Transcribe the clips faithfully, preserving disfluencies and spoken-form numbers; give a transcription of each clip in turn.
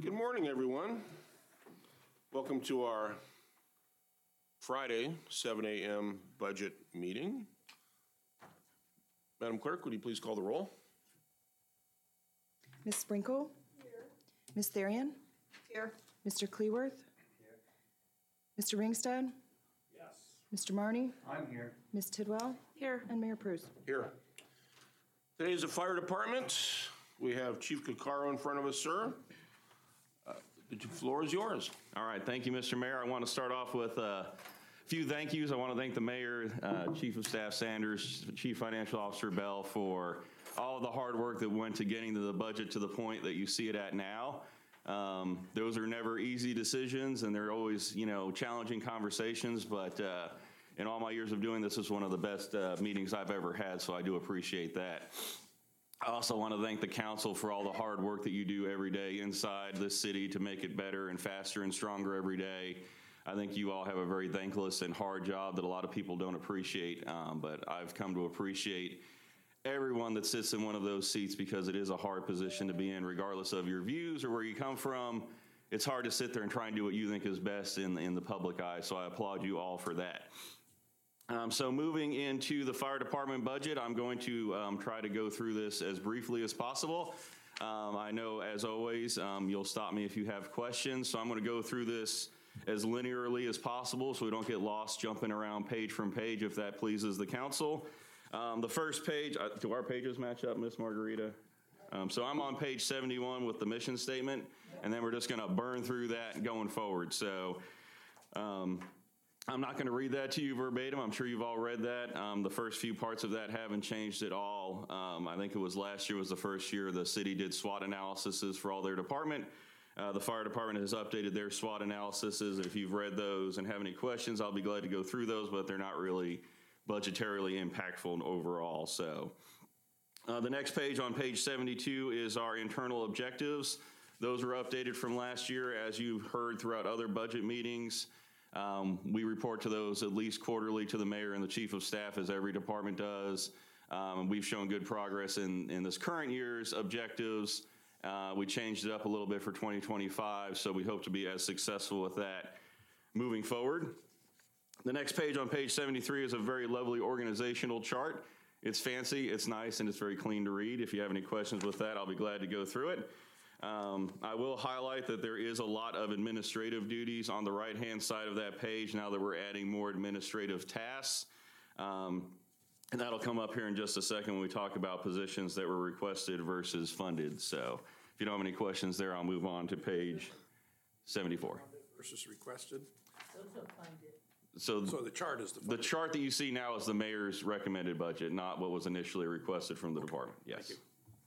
Good morning, everyone. Welcome to our Friday, seven a m budget meeting. Madam Clerk, would you please call the roll? Miz Sprinkle? Here. Miz Therian? Here. Mister Cleworth? Here. Mister Ringstad? Yes. Mister Marney? I'm here. Miz Tidwell? Here. And Mayor Prus. Here. Today is the fire department. We have Chief Coccaro in front of us, sir. Uh, the floor is yours. All right, thank you, Mister Mayor. I want to start off with a few thank yous. I want to thank the mayor, uh, Chief of Staff Sanders, Chief Financial Officer Bell for all of the hard work that went to getting to the budget to the point that you see it at now. Um, those are never easy decisions, and they're always, you know, challenging conversations, but uh, in all my years of doing this, this is one of the best uh, meetings I've ever had, so I do appreciate that. I also want to thank the council for all the hard work that you do every day inside this city to make it better and faster and stronger every day. I think you all have a very thankless and hard job that a lot of people don't appreciate, um, but I've come to appreciate everyone that sits in one of those seats because it is a hard position to be in, regardless of your views or where you come from. It's hard to sit there and try and do what you think is best in, in the public eye, so I applaud you all for that. Um, so moving into the fire department budget, I'm going to um, try to go through this as briefly as possible. Um, I know, as always, um, you'll stop me if you have questions, so I'm going to go through this as linearly as possible so we don't get lost jumping around page from page, if that pleases the council. Um, the first page, uh, do our pages match up, Miss Margarita? Um, so I'm on page seventy-one with the mission statement, and then we're just going to burn through that going forward. So um, I'm not going to read that to you verbatim. I'm sure you've all read that. Um, the first few parts of that haven't changed at all. Um, I think it was last year was the first year the city did SWOT analyses for all their department. Uh, the fire department has updated their SWOT analyses. If you've read those and have any questions, I'll be glad to go through those, but they're not really budgetarily impactful overall. So uh, the next page on page seventy-two is our internal objectives. Those were updated from last year. As you've heard throughout other budget meetings, um, we report to those at least quarterly to the mayor and the chief of staff, as every department does. Um, we've shown good progress in, in this current year's objectives. Uh, we changed it up a little bit for twenty twenty-five, so we hope to be as successful with that moving forward. The next page on page seventy-three is a very lovely organizational chart. It's fancy, it's nice, and it's very clean to read. If you have any questions with that, I'll be glad to go through it. Um, I will highlight that there is a lot of administrative duties on the right-hand side of that page now that we're adding more administrative tasks. Um, and that'll come up here in just a second when we talk about positions that were requested versus funded. So if you don't have any questions there, I'll move on to page seventy-four. Versus requested. Those are funded. So, So the chart is the. the chart that you see now is the mayor's recommended budget, not what was initially requested from the department. Yes. Thank you.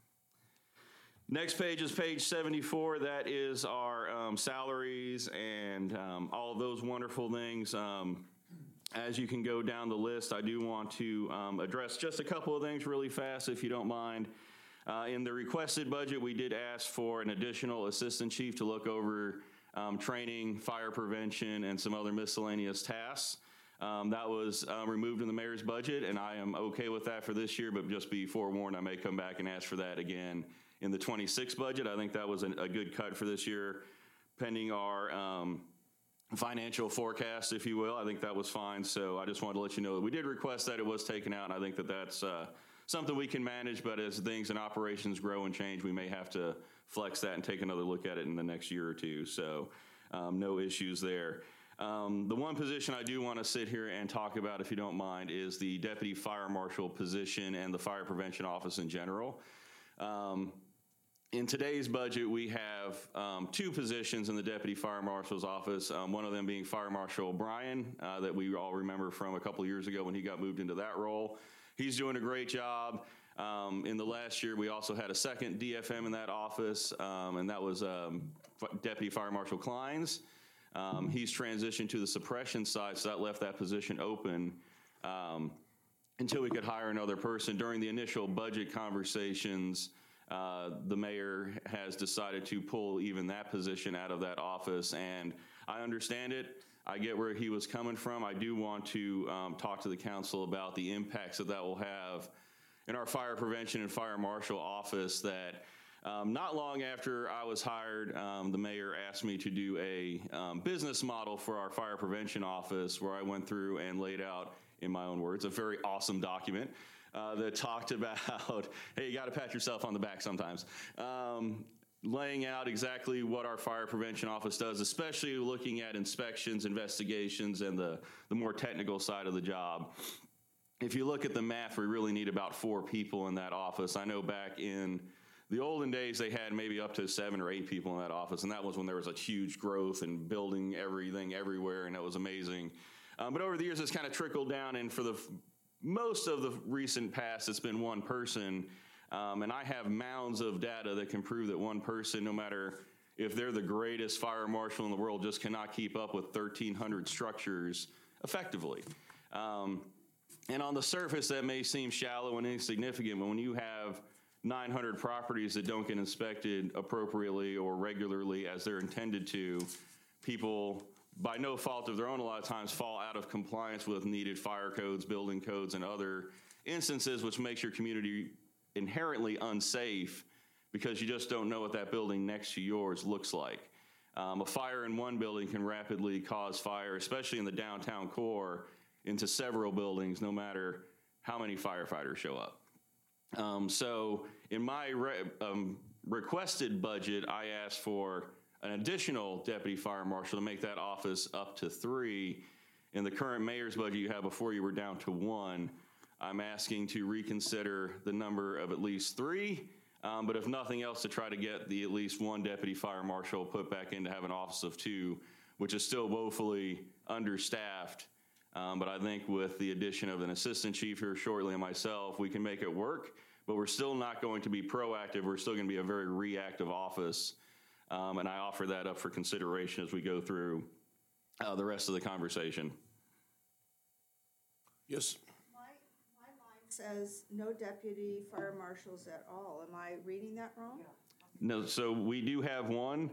Next page is page seventy-four. That is our um, salaries and um, all of those wonderful things. Um, as you can go down the list, I do want to um, address just a couple of things really fast, if you don't mind. Uh, in the requested budget, we did ask for an additional assistant chief to look over um, training, fire prevention, and some other miscellaneous tasks. Um, that was um, removed in the mayor's budget, and I am okay with that for this year, but just be forewarned, I may come back and ask for that again in the twenty-six budget. I think that was a, a good cut for this year, pending our um, financial forecast, if you will. I think that was fine, so I just wanted to let you know that we did request that. It was taken out, and I think that that's uh, something we can manage, but as things and operations grow and change, we may have to flex that and take another look at it in the next year or two, so um, no issues there. Um, the one position I do want to sit here and talk about, if you don't mind, is the deputy fire marshal position and the fire prevention office in general. Um, in today's budget, we have um, two positions in the deputy fire marshal's office, um, one of them being Fire Marshal Brian, uh, that we all remember from a couple of years ago when he got moved into that role. He's doing a great job. Um, in the last year, we also had a second D F M in that office, um, and that was um, Deputy Fire Marshal Kleins. Um, he's transitioned to the suppression side, so that left that position open um, until we could hire another person. During the initial budget conversations, uh, the mayor has decided to pull even that position out of that office, and I understand it. I get where he was coming from. I do want to um, talk to the council about the impacts that that will have in our fire prevention and fire marshal office, that Um, not long after I was hired, um, the mayor asked me to do a um, business model for our fire prevention office, where I went through and laid out, in my own words, a very awesome document uh, that talked about, hey, you got to pat yourself on the back sometimes, um, laying out exactly what our fire prevention office does, especially looking at inspections, investigations, and the, the more technical side of the job. If you look at the math, we really need about four people in that office. I know back in the olden days, they had maybe up to seven or eight people in that office, and that was when there was a huge growth and building everything everywhere, and that was amazing. Um, but over the years, it's kind of trickled down, and for the most of the recent past, it's been one person. Um, and I have mounds of data that can prove that one person, no matter if they're the greatest fire marshal in the world, just cannot keep up with thirteen hundred structures effectively. Um, and on the surface, that may seem shallow and insignificant, but when you have nine hundred properties that don't get inspected appropriately or regularly as they're intended to, people, by no fault of their own, a lot of times fall out of compliance with needed fire codes, building codes, and other instances, which makes your community inherently unsafe because you just don't know what that building next to yours looks like. Um, a fire in one building can rapidly cause fire, especially in the downtown core, into several buildings, no matter how many firefighters show up. Um, so in my re um, requested budget, I asked for an additional deputy fire marshal to make that office up to three. In the current mayor's budget you have before you, were down to one. I'm asking to reconsider the number of at least three, um, but if nothing else, to try to get the at least one deputy fire marshal put back in to have an office of two, which is still woefully understaffed. Um, but I think with the addition of an assistant chief here shortly and myself, we can make it work, but we're still not going to be proactive. We're still going to be a very reactive office. Um, and I offer that up for consideration as we go through uh, the rest of the conversation. Yes. My, my line says no deputy fire marshals at all. Am I reading that wrong? No, so we do have one.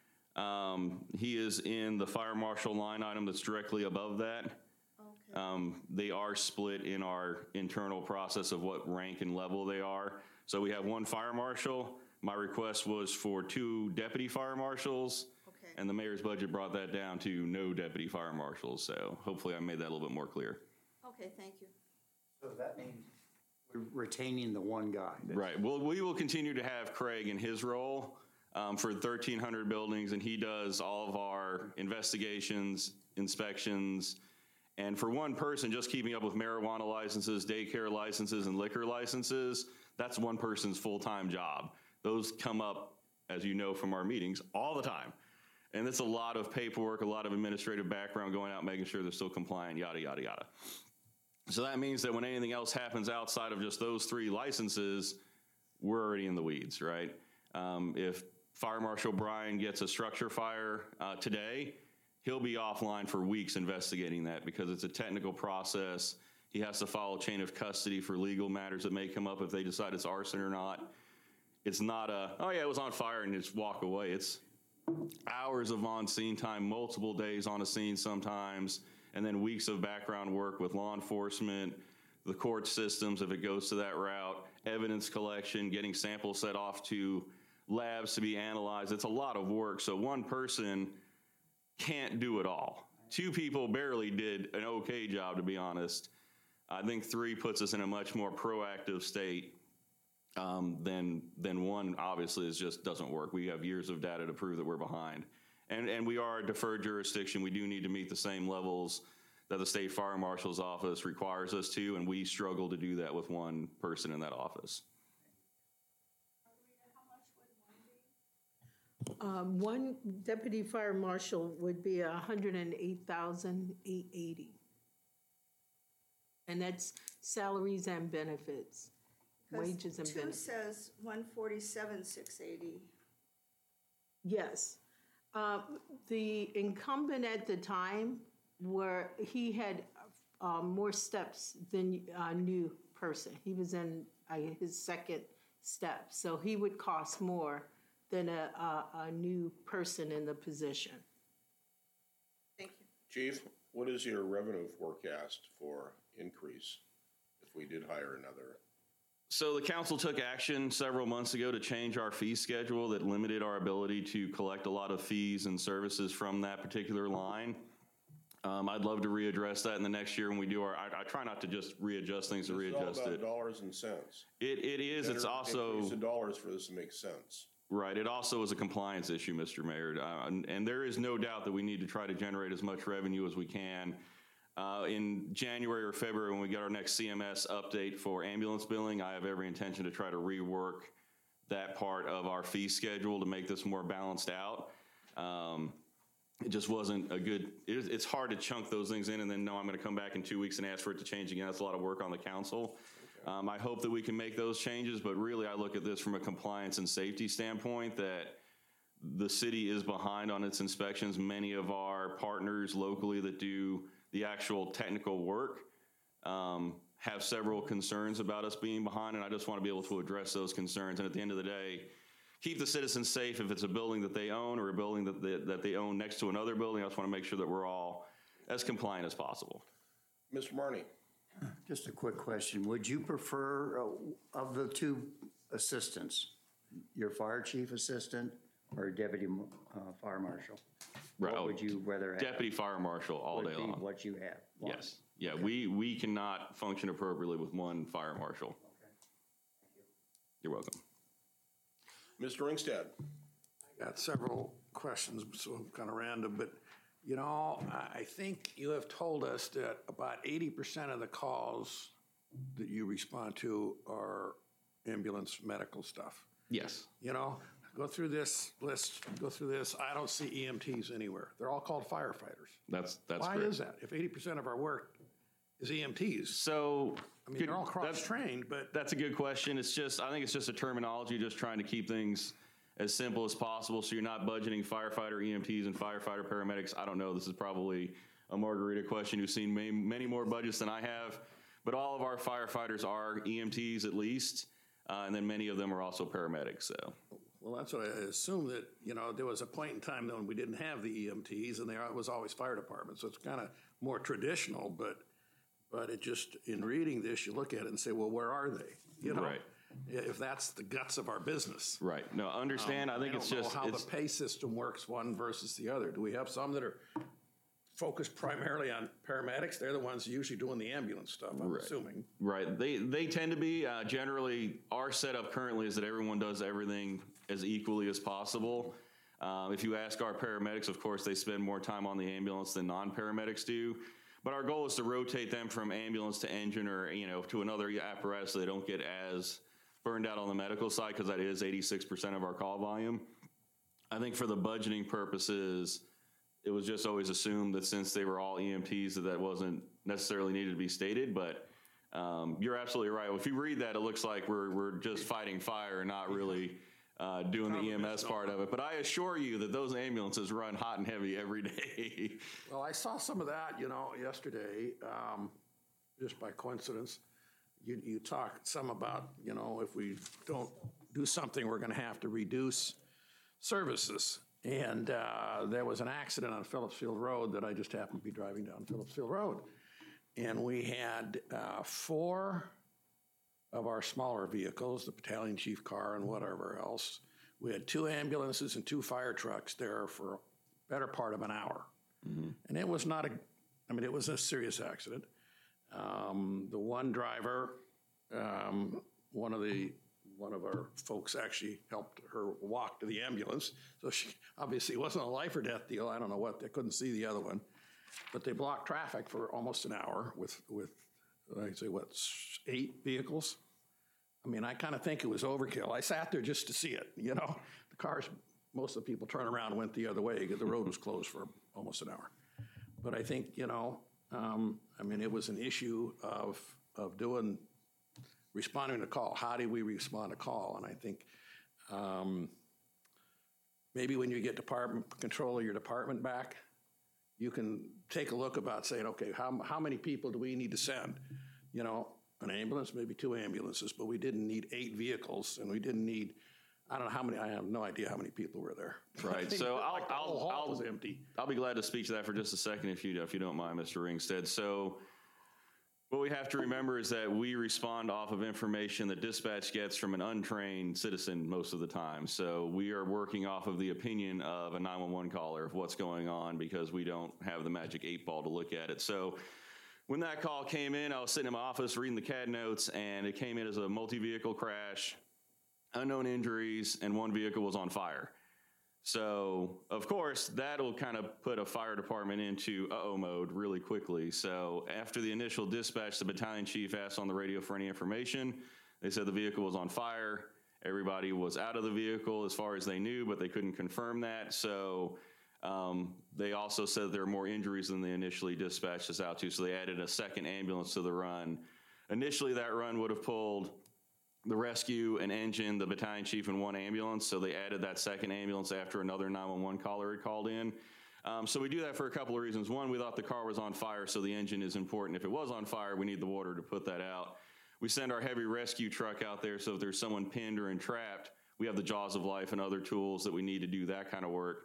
Um, he is in the fire marshal line item that's directly above that. Okay. Um, they are split in our internal process of what rank and level they are. So we have one fire marshal. My request was for two deputy fire marshals. Okay. And the mayor's budget brought that down to no deputy fire marshals. So hopefully I made that a little bit more clear. Okay, thank you. So that means we're retaining the one guy. Right. Well, we will continue to have Craig in his role um, for thirteen hundred buildings, and he does all of our investigations, inspections, and for one person, just keeping up with marijuana licenses, daycare licenses, and liquor licenses, that's one person's full-time job. Those come up, as you know from our meetings, all the time. And it's a lot of paperwork, a lot of administrative background going out, making sure they're still compliant, yada, yada, yada. So that means that when anything else happens outside of just those three licenses, we're already in the weeds, right? Um, if Fire Marshal Brian gets a structure fire uh, today, he'll be offline for weeks investigating that because it's a technical process. He has to follow chain of custody for legal matters that may come up if they decide it's arson or not. It's not a, oh yeah, it was on fire and just walk away. It's hours of on-scene time, multiple days on a scene sometimes, and then weeks of background work with law enforcement, the court systems if it goes to that route, evidence collection, getting samples set off to labs to be analyzed. It's a lot of work, so one person can't do it all. Two people barely did an okay job, to be honest. I think three puts us in a much more proactive state um, than than one. Obviously, is just doesn't work. We have years of data to prove that we're behind, and and we are a deferred jurisdiction. We do need to meet the same levels that the state fire marshal's office requires us to, and we struggle to do that with one person in that office. Um, one deputy fire marshal would be a hundred and eight thousand eight eighty. And that's salaries and benefits, wages and Two benefits. says one forty-seven six eighty. Yes. Uh, the incumbent at the time, where he had uh, more steps than a new person. He was in uh, his second step, so he would cost more than a, a, a new person in the position. Thank you. Chief, what is your revenue forecast for increase if we did hire another? So the council took action several months ago to change our fee schedule that limited our ability to collect a lot of fees and services from that particular line. Um, I'd love to readdress that in the next year when we do our, I, I try not to just readjust things to It's all readjust about it. dollars and cents. It, it is, it's Better also, increase the dollars for this to make sense. right, it also is a compliance issue, Mister Mayor. Uh, and, and there is no doubt that we need to try to generate as much revenue as we can. Uh, in January or February, when we get our next C M S update for ambulance billing, I have every intention to try to rework that part of our fee schedule to make this more balanced out. Um, it just wasn't a good, it, it's hard to chunk those things in and then know I'm going to come back in two weeks and ask for it to change again. That's a lot of work on the council. Um, I hope that we can make those changes, but really I look at this from a compliance and safety standpoint that the city is behind on its inspections. Many of our partners locally that do the actual technical work um, have several concerns about us being behind, and I just want to be able to address those concerns. And at the end of the day, keep the citizens safe if it's a building that they own or a building that they, that they own next to another building. I just want to make sure that we're all as compliant as possible. Mister Marney? Just a quick question. Would you prefer, uh, of the two assistants, your fire chief assistant or deputy uh, fire marshal? Right. What Oh, would you rather have? Deputy fire marshal all Would day be long. what you have? One. Yes. Yeah, we, we cannot function appropriately with one fire marshal. You're welcome. Mister Ringstad? Got several questions, so kind of random, but, you know, I I think you have told us that about eighty percent of the calls that you respond to are ambulance medical stuff. Yes. You know, go through this list, go through this, I don't see E M Ts anywhere. They're all called firefighters. That's, that's Why correct. is that? If eighty percent of our work is E M Ts, So. I mean, good- they're all that's- cross-trained, but That's a good question. It's just, I think it's just a terminology, just trying to keep things as simple as possible. So you're not budgeting firefighter E M Ts and firefighter paramedics. I don't know. This is probably a Margarita question who's seen many, many more budgets than I have. But all of our firefighters are E M Ts at least. Uh, and then many of them are also paramedics. So well, that's what I assume that, you know, there was a point in time when we didn't have the E M Ts and there was always fire departments. So it's kind of more traditional, but, but it just, in reading this, you look at it and say, well, where are they? You know, Right. if that's the guts of our business. right. No, understand. I think it's just, I don't know it's, how the pay system works one versus the other. Do we have some that are focused primarily on paramedics? They're the ones usually doing the ambulance stuff, I'm Right. assuming. right. They, they tend to be, uh, generally, our setup currently is that everyone does everything as equally as possible. Um, if you ask our paramedics, of course, they spend more time on the ambulance than non-paramedics do. But our goal is to rotate them from ambulance to engine or, you know, to another apparatus so they don't get as burned out on the medical side, because that is eighty-six percent of our call volume. I think for the budgeting purposes, it was just always assumed that since they were all E M Ts that that wasn't necessarily needed to be stated. But um, you're absolutely right. If you read that, it looks like we're, we're just fighting fire and not really uh, doing the E M S part of it. But I assure you that those ambulances run hot and heavy every day. Well, I saw some of that, you know, yesterday, um, just by coincidence. You, you talked some about, you know, if we don't do something, we're going to have to reduce services. And uh, there was an accident on Phillips Field Road that I just happened to be driving down Phillips Field Road. And we had uh, four of our smaller vehicles, the battalion chief car and whatever else. We had two ambulances and two fire trucks there for a better part of an hour. Mm-hmm. And it was not a, I mean, it was a serious accident. Um, the one driver, um, one of the, one of our folks actually helped her walk to the ambulance. So she, obviously it wasn't a life or death deal. I don't know what, they couldn't see the other one. But they blocked traffic for almost an hour with, with, I'd say, what, eight vehicles? I mean, I kind of think it was overkill. I sat there just to see it, you know? The cars, most of the people turned around and went the other way because the road was closed for almost an hour. But I think, you know, um, I mean, it was an issue of, of doing, responding to call. How do we respond to call? And I think um, maybe when you get department control of your department back, you can take a look about saying, okay, how, how many people do we need to send? You know, an ambulance, maybe two ambulances, but we didn't need eight vehicles, and we didn't need, I don't know how many, I have no idea how many people were there. Right. So I'll, Like the whole I'll, hall I'll, was empty. I'll be glad to speak to that for just a second if you, if you don't mind, Mister Ringstead. So What we have to remember is that we respond off of information that dispatch gets from an untrained citizen most of the time. So we are working off of the opinion of a nine one one caller of what's going on because we don't have the magic eight ball to look at it. So when that call came in, I was sitting in my office reading the C A D notes, and it came in as a multi-vehicle crash, unknown injuries, and one vehicle was on fire. So, of course, that'll kind of put a fire department into uh-oh mode really quickly. So after the initial dispatch, the battalion chief asked on the radio for any information. They said the vehicle was on fire. Everybody was out of the vehicle as far as they knew, but they couldn't confirm that. So um, they also said there were more injuries than they initially dispatched us out to, so they added a second ambulance to the run. Initially, that run would have pulled the rescue, an engine, the battalion chief, and one ambulance. So they added that second ambulance after another nine one one caller had called in. Um, so we do that for a couple of reasons. One, we thought the car was on fire, so the engine is important. If it was on fire, we need the water to put that out. We send our heavy rescue truck out there, so if there's someone pinned or entrapped, we have the Jaws of Life and other tools that we need to do that kind of work.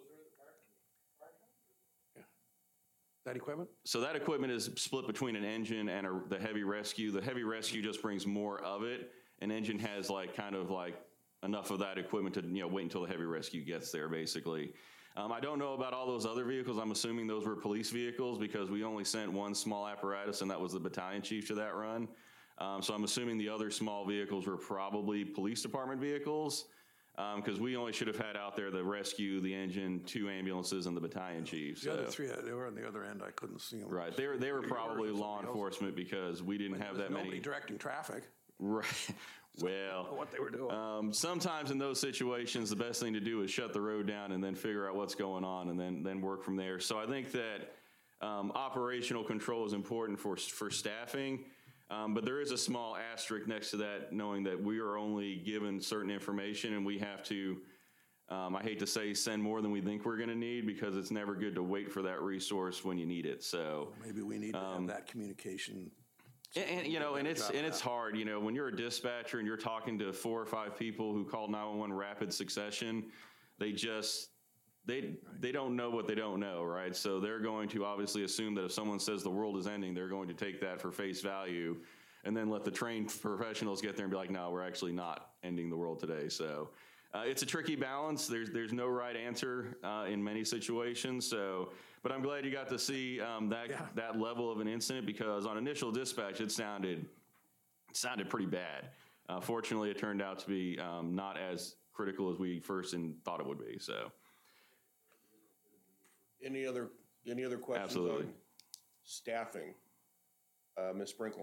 That equipment? So that equipment is split between an engine and a, the heavy rescue. The heavy rescue just brings more of it. An engine has like kind of like enough of that equipment to, you know, wait until the heavy rescue gets there, basically. Um, I don't know about all those other vehicles. I'm assuming those were police vehicles because we only sent one small apparatus, and that was the battalion chief to that run. Um, so I'm assuming the other small vehicles were probably police department vehicles because um, we only should have had out there the rescue, the engine, two ambulances, and the battalion chief. The so. other three, they were on the other end. I couldn't see them. Right. They were, they were probably law enforcement because we didn't have that many. Nobody directing traffic. Right. Well, what they were doing. Um, sometimes in those situations, the best thing to do is shut the road down and then figure out what's going on and then then work from there. So I think that um, operational control is important for for staffing, um, but there is a small asterisk next to that, knowing that we are only given certain information and we have to. Um, I hate to say send more than we think we're going to need because it's never good to wait for that resource when you need it. So maybe we need to um, have that communication. And, and you know, and it's and it's hard. You know, when you're a dispatcher and you're talking to four or five people who call nine one one rapid succession, they just they they don't know what they don't know, right? So they're going to obviously assume that if someone says the world is ending, they're going to take that for face value, and then let the trained professionals get there and be like, no, we're actually not ending the world today. So. Uh, it's a tricky balance. There's there's no right answer uh, in many situations. So, but I'm glad you got to see um, that Yeah. that level of an incident because on initial dispatch it sounded it sounded pretty bad. Uh, fortunately, it turned out to be um, not as critical as we first in, thought it would be. So, Any other, any other questions Absolutely. on staffing? Uh, Miz Sprinkle?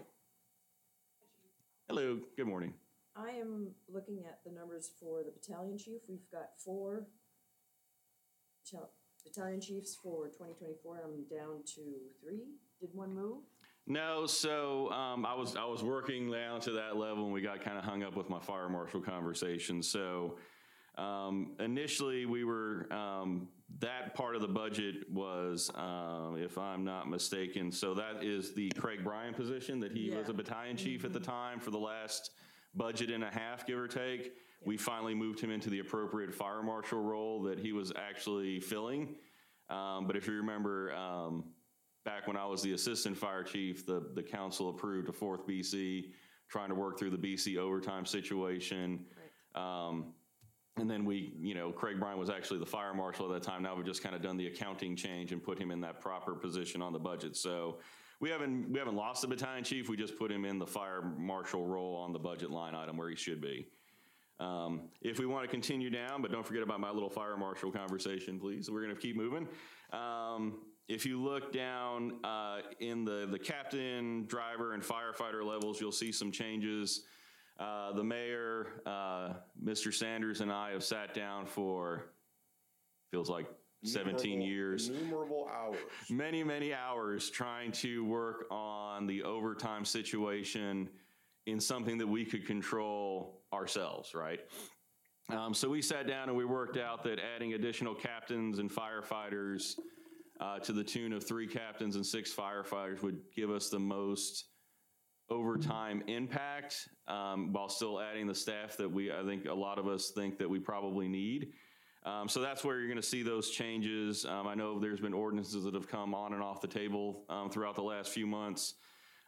hello, good morning. I am looking at the numbers for the battalion chief. We've got four battalion- battalion chiefs for twenty twenty-four. I'm down to three. Did one move? No, so um, I was I was working down to that level, and we got kind of hung up with my fire marshal conversation. So um, initially, we were um, that part of the budget was, um, if I'm not mistaken, so that is the Craig Bryan position that he was Yeah. a battalion chief at the time for the last budget and a half, give or take. We finally moved him into the appropriate fire marshal role that he was actually filling. Um, but if you remember, um, back when I was the assistant fire chief, the, the council approved a fourth B C, trying to work through the B C overtime situation. Um, and then we, you know, Craig Bryan was actually the fire marshal at that time. Now we've just kind of done the accounting change and put him in that proper position on the budget. So we haven't we haven't lost the battalion chief. We just put him in the fire marshal role on the budget line item where he should be. Um, if we want to continue down, but don't forget about my little fire marshal conversation, please. We're going to keep moving. Um, if you look down uh, in the, the captain, driver, and firefighter levels, you'll see some changes. Uh, the mayor, uh, Mister Sanders, and I have sat down for, feels like seventeen Innumerable- years. Innumerable hours. Many, many hours trying to work on the overtime situation in something that we could control ourselves, right? Um, so we sat down and we worked out that adding additional captains and firefighters uh, to the tune of three captains and six firefighters would give us the most overtime impact um, while still adding the staff that we, I think a lot of us think that we probably need. Um, so that's where you're going to see those changes. Um, I know there's been ordinances that have come on and off the table um, throughout the last few months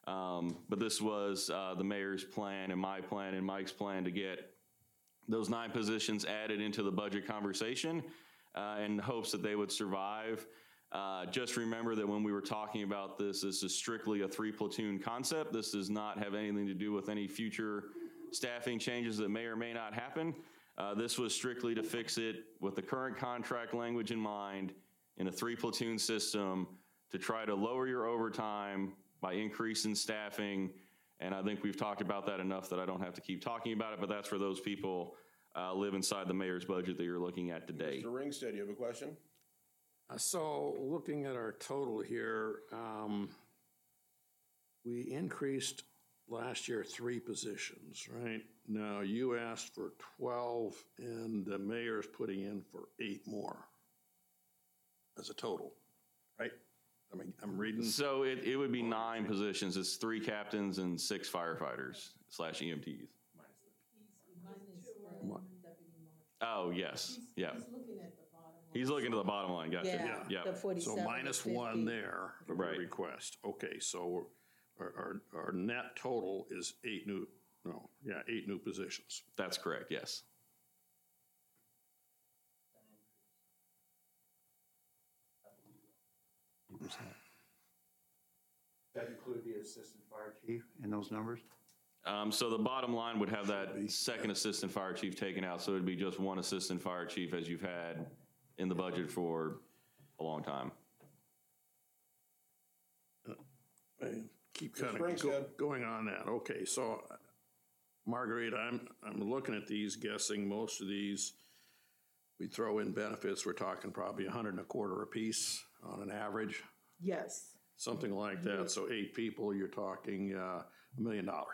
Um, But this was uh, the mayor's plan and my plan and Mike's plan to get those nine positions added into the budget conversation uh, in hopes that they would survive. Uh, Just remember that when we were talking about this, this is strictly a three platoon concept. This does not have anything to do with any future staffing changes that may or may not happen. Uh, This was strictly to fix it with the current contract language in mind in a three platoon system to try to lower your overtime by increasing staffing. And I think we've talked about that enough that I don't have to keep talking about it, but that's for those people uh, live inside the mayor's budget that you're looking at today. Mister Ringstead, you have a question? Uh, So looking at our total here, um, we increased last year three positions, right? Now, you asked for twelve, and the mayor's putting in for eight more as a total, right? I mean, I'm reading, So it, it would be nine positions. It's three captains and six firefighters slash E M Ts. Oh, yes, yeah. He's looking to the bottom line, gotcha. Yeah, Yeah. the so forty-seven. minus fifty. one there, the Right. request. Okay, so our, our, our net total is eight new, no, yeah, eight new positions. That's correct, yes. That include the assistant fire chief in those numbers? Um, so the bottom line would have that second assistant fire chief taken out, so it'd be just one assistant fire chief as you've had in the budget for a long time. I keep kind of Springstead. going on that. Okay, so uh, Marguerite, I'm, I'm looking at these, guessing most of these, we throw in benefits, we're talking probably a hundred and a quarter apiece on an average, Yes. something like that. So eight people, you're talking uh, a million dollars.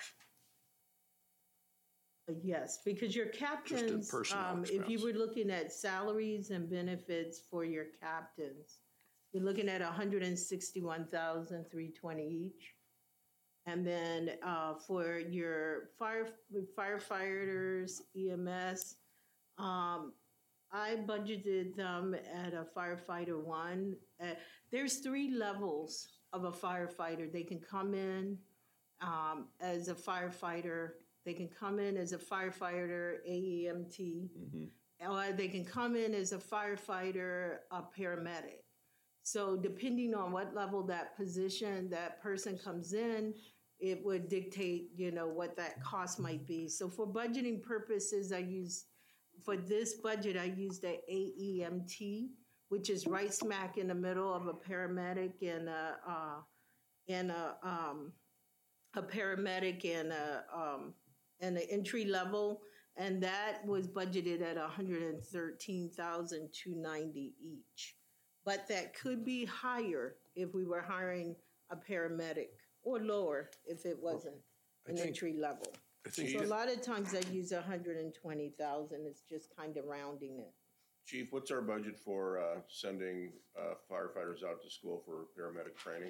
Yes, because your captains, personnel um, if you expense. were looking at salaries and benefits for your captains, you're looking at one hundred and sixty-one thousand, three twenty each. And then, uh, for your fire, firefighters, E M S, um, I budgeted them at a firefighter one. Uh, there's three levels of a firefighter. They can come in, um, as a firefighter. They can come in as a firefighter, A E M T, or they can come in as a firefighter, a paramedic. So depending on what level that position, that person comes in, it would dictate, you know, what that cost might be. So for budgeting purposes, I use, for this budget, I used a A E M T, which is right smack in the middle of a paramedic and a, uh, and a, um, a paramedic and a, um, and an entry level, and that was budgeted at one hundred thirteen thousand two hundred ninety each. But that could be higher if we were hiring a paramedic, or lower if it wasn't an think- entry level. I think So a lot of times I use one hundred twenty thousand, it's just kind of rounding it. Chief, what's our budget for uh, sending uh, firefighters out to school for paramedic training?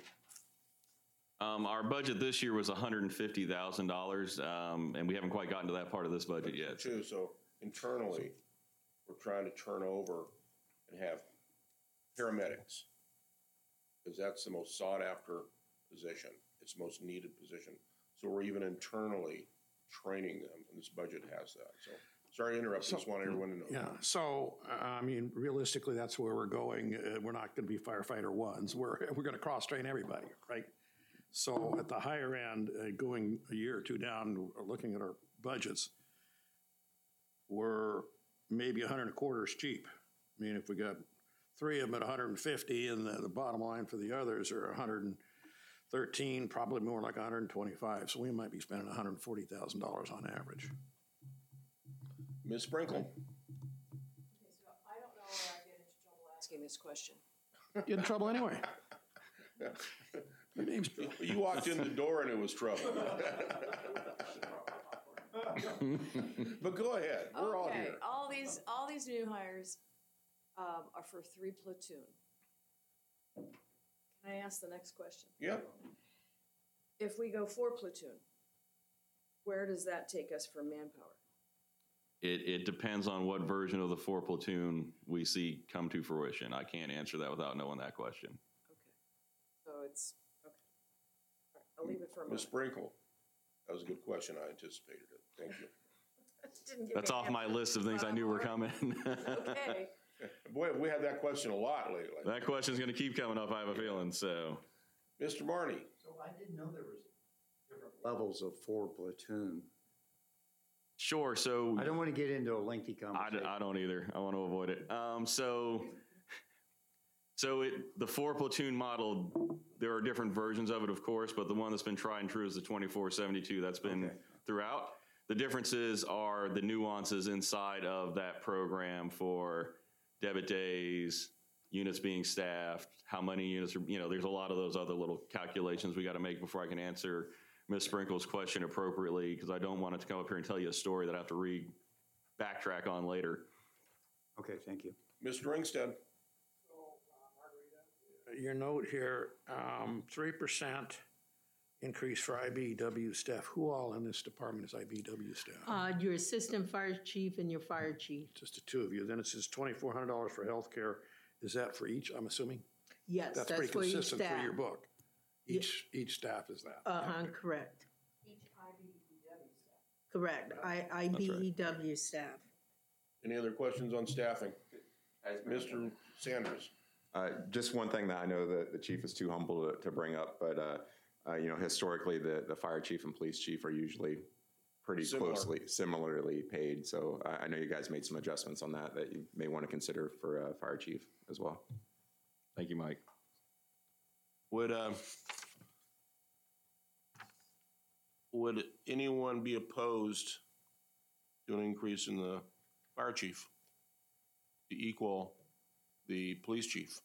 Um, Our budget this year was one hundred fifty thousand dollars, um, and we haven't quite gotten to that part of this budget yet. Too, so internally, we're trying to turn over and have paramedics, because that's the most sought-after position. It's the most needed position. So we're even internally training them, and this budget has that. So, sorry to interrupt, just want everyone to know. Yeah, so, uh, I mean, realistically, that's where we're going. Uh, We're not going to be firefighter ones. We're, we're going to cross-train everybody, right? So at the higher end, uh, going a year or two down, uh, looking at our budgets, we're maybe a hundred and a quarter is cheap. I mean, if we got three of them at a hundred and fifty, and the, the bottom line for the others are a hundred and thirteen, probably more like a hundred and twenty-five. So we might be spending a hundred and forty thousand dollars on average. Miz Sprinkle? Okay, so I don't know where I get into trouble asking this question. Get in trouble anyway. Your name's You walked in the door and it was trouble. But go ahead, we're all Okay, here. all these, all these new hires, um, are for three platoon. Can I ask the next question? Yep, If we go four platoon, where does that take us for manpower? It, it depends on what version of the four platoon we see come to fruition. I can't answer that without knowing that question. Okay, so it's, okay. All right. I'll leave it for a Miz moment. Sprinkle, that was a good question. I anticipated it. Thank you. Didn't give That's me an off my answer. list of things I knew were coming. Okay. Boy, we had that question a lot lately. That question's going to keep coming up, I have a feeling, so. Mister Marnie, So I didn't know there was different levels of four platoon. Sure, so. I don't want to get into a lengthy I, conversation. d- I don't either. I want to avoid it. Um, so, so it, the four platoon model, there are different versions of it, of course, but the one that's been tried and true is the twenty-four seventy-two. That's been Okay. throughout. The differences are the nuances inside of that program for debit days, units being staffed, how many units are, you know, there's a lot of those other little calculations we got to make before I can answer Miz Sprinkle's question appropriately, because I don't want it to come up here and tell you a story that I have to re backtrack on later. Okay, thank you. Mister Ringstead, Your note here, um, three percent increase for I B E W staff. Who all in this department is I B E W staff? Uh, your assistant fire chief and your fire chief. Just the two of you. Then it says twenty-four hundred dollars for healthcare. Is that for each, I'm assuming? Yes, That's that's pretty for each consistent staff. for your book. Each, each staff is that. Uh-huh, correct. Each I B E W staff. Correct. I, I B E W staff. any other questions on staffing? Mister Sanders, Uh, Just one thing that I know that the chief is too humble to, to bring up, but, uh, uh, you know, historically, the, the fire chief and police chief are usually pretty Similar. closely, similarly paid. So I, I know you guys made some adjustments on that that you may want to consider for uh, fire chief as well. Thank you, Mike. would, uh, would anyone be opposed to an increase in the fire chief to equal the police chief?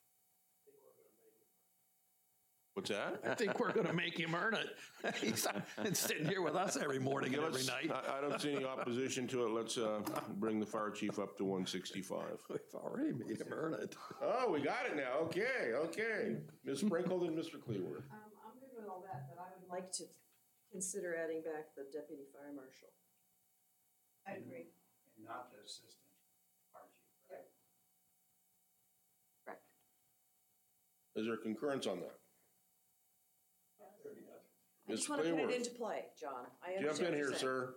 What's that? I think we're going to make him earn it. He's been sitting here with us every morning and every Let's- night. I, I don't see any opposition to it. Let's, uh, bring the fire chief up to one sixty-five. We've already made him earn it. Oh, we got it now. Okay, okay. Miz Sprinkle and Mister Cleaworth. Um, I'm good with all that, but I would like to consider adding back the deputy fire marshal. I agree. And not the assistant fire chief, right? Correct. Is there concurrence on that? I Miz just want to put it Cleaworth. into play, John. I Jump understand in what here, you're saying. sir.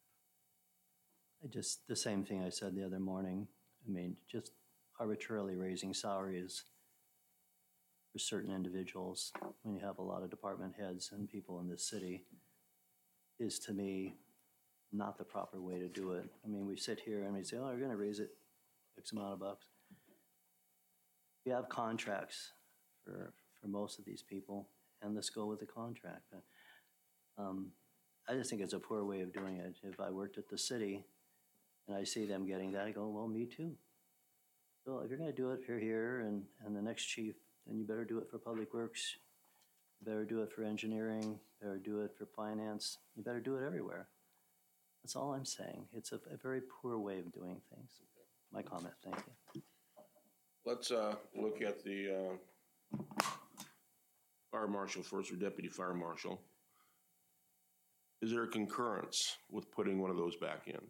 I just, the same thing I said the other morning. I mean, just arbitrarily raising salaries for certain individuals when you have a lot of department heads and people in this city is, to me, not the proper way to do it. I mean, we sit here and we say, oh, we're gonna raise it X amount of bucks. We have contracts for, for most of these people, and let's go with the contract. Um, I just think it's a poor way of doing it. If I worked at the city and I see them getting that, I go, well, me too. So if you're gonna do it for here and, and the next chief, then you better do it for Public Works. You better do it for engineering, better do it for finance. You better do it everywhere. That's all I'm saying. It's a, a very poor way of doing things. My comment, thank you. Let's, uh, look at the, uh, fire marshal first, or deputy fire marshal. Is there a concurrence with putting one of those back in?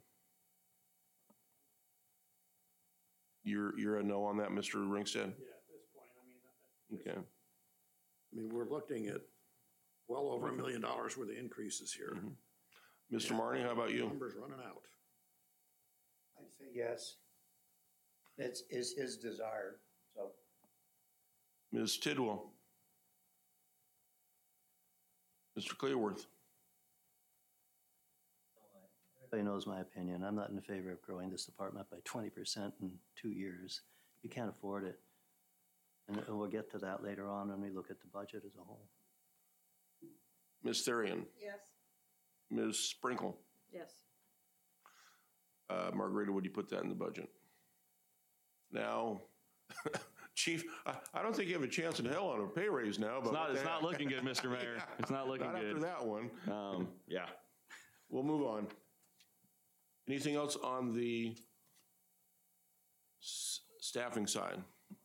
You're, you're a no on that, Mister Ringstead? Yeah, at this point, I mean. Okay. I mean, we're looking at well over a million dollars worth of increases here. Mister Marnie, how about you? Numbers running out. I'd say yes. That's, is his desire, so. Miz Tidwell? Mister Cleaworth? Everybody knows my opinion. I'm not in favor of growing this department by twenty percent in two years. You can't afford it. And and we'll get to that later on when we look at the budget as a whole. Miz Therian? Yes. Miz Sprinkle? Yes. Uh, Margarita, would you put that in the budget? Now, Chief, I, I don't think you have a chance in hell on a pay raise now, but. It's not, what it's the not heck? looking good, Mister Mayor. Yeah. It's not looking Not after good. that one. Um, yeah. We'll move on. Anything else on the s- staffing side?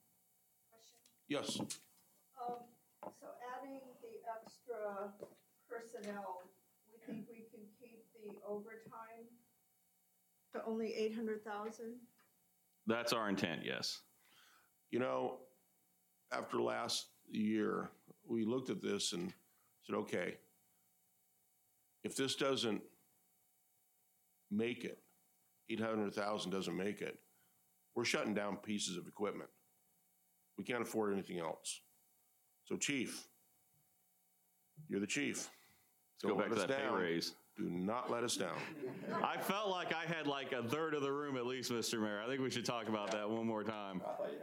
Yes. Um, so adding the extra personnel, we think we can keep the overtime to only eight hundred thousand? That's our intent, yes. You know, after last year, we looked at this and said, okay, if this doesn't make it, eight hundred thousand doesn't make it, we're shutting down pieces of equipment. We can't afford anything else. So chief, you're the chief. Let's go Don't back to let that us pay down. raise. Do not let us down. I felt like I had like a third of the room at least, Mister Mayor. I think we should talk about that one more time.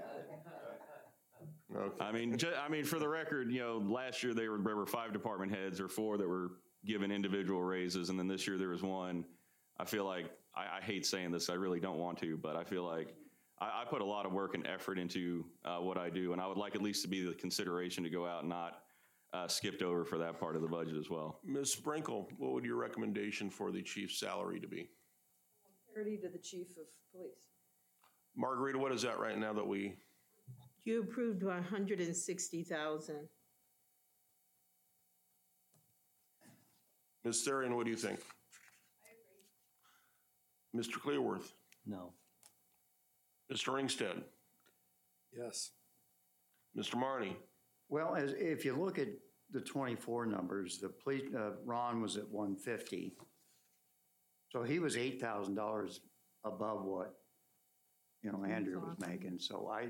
Okay. I mean, ju- I mean, for the record, you know, last year they were, there were five department heads or four that were given individual raises, and then this year there was one. I feel like, I, I hate saying this, I really don't want to, but I feel like I, I put a lot of work and effort into uh, what I do, and I would like at least to be the consideration to go out and not uh, skipped over for that part of the budget as well. Miz Sprinkle, what would your recommendation for the chief's salary to be? Parity to the chief of police. Margarita, what is that right now that we, You approved one hundred and sixty thousand. Miz Therian, what do you think? I agree. Mister Clearworth, No. Mister Ringstead, Yes. Mister Marnie, Well, as, if you look at the twenty-four numbers, the police, uh, Ron was at one fifty. So he was eight thousand dollars above what, you know, Andrew was making. So I,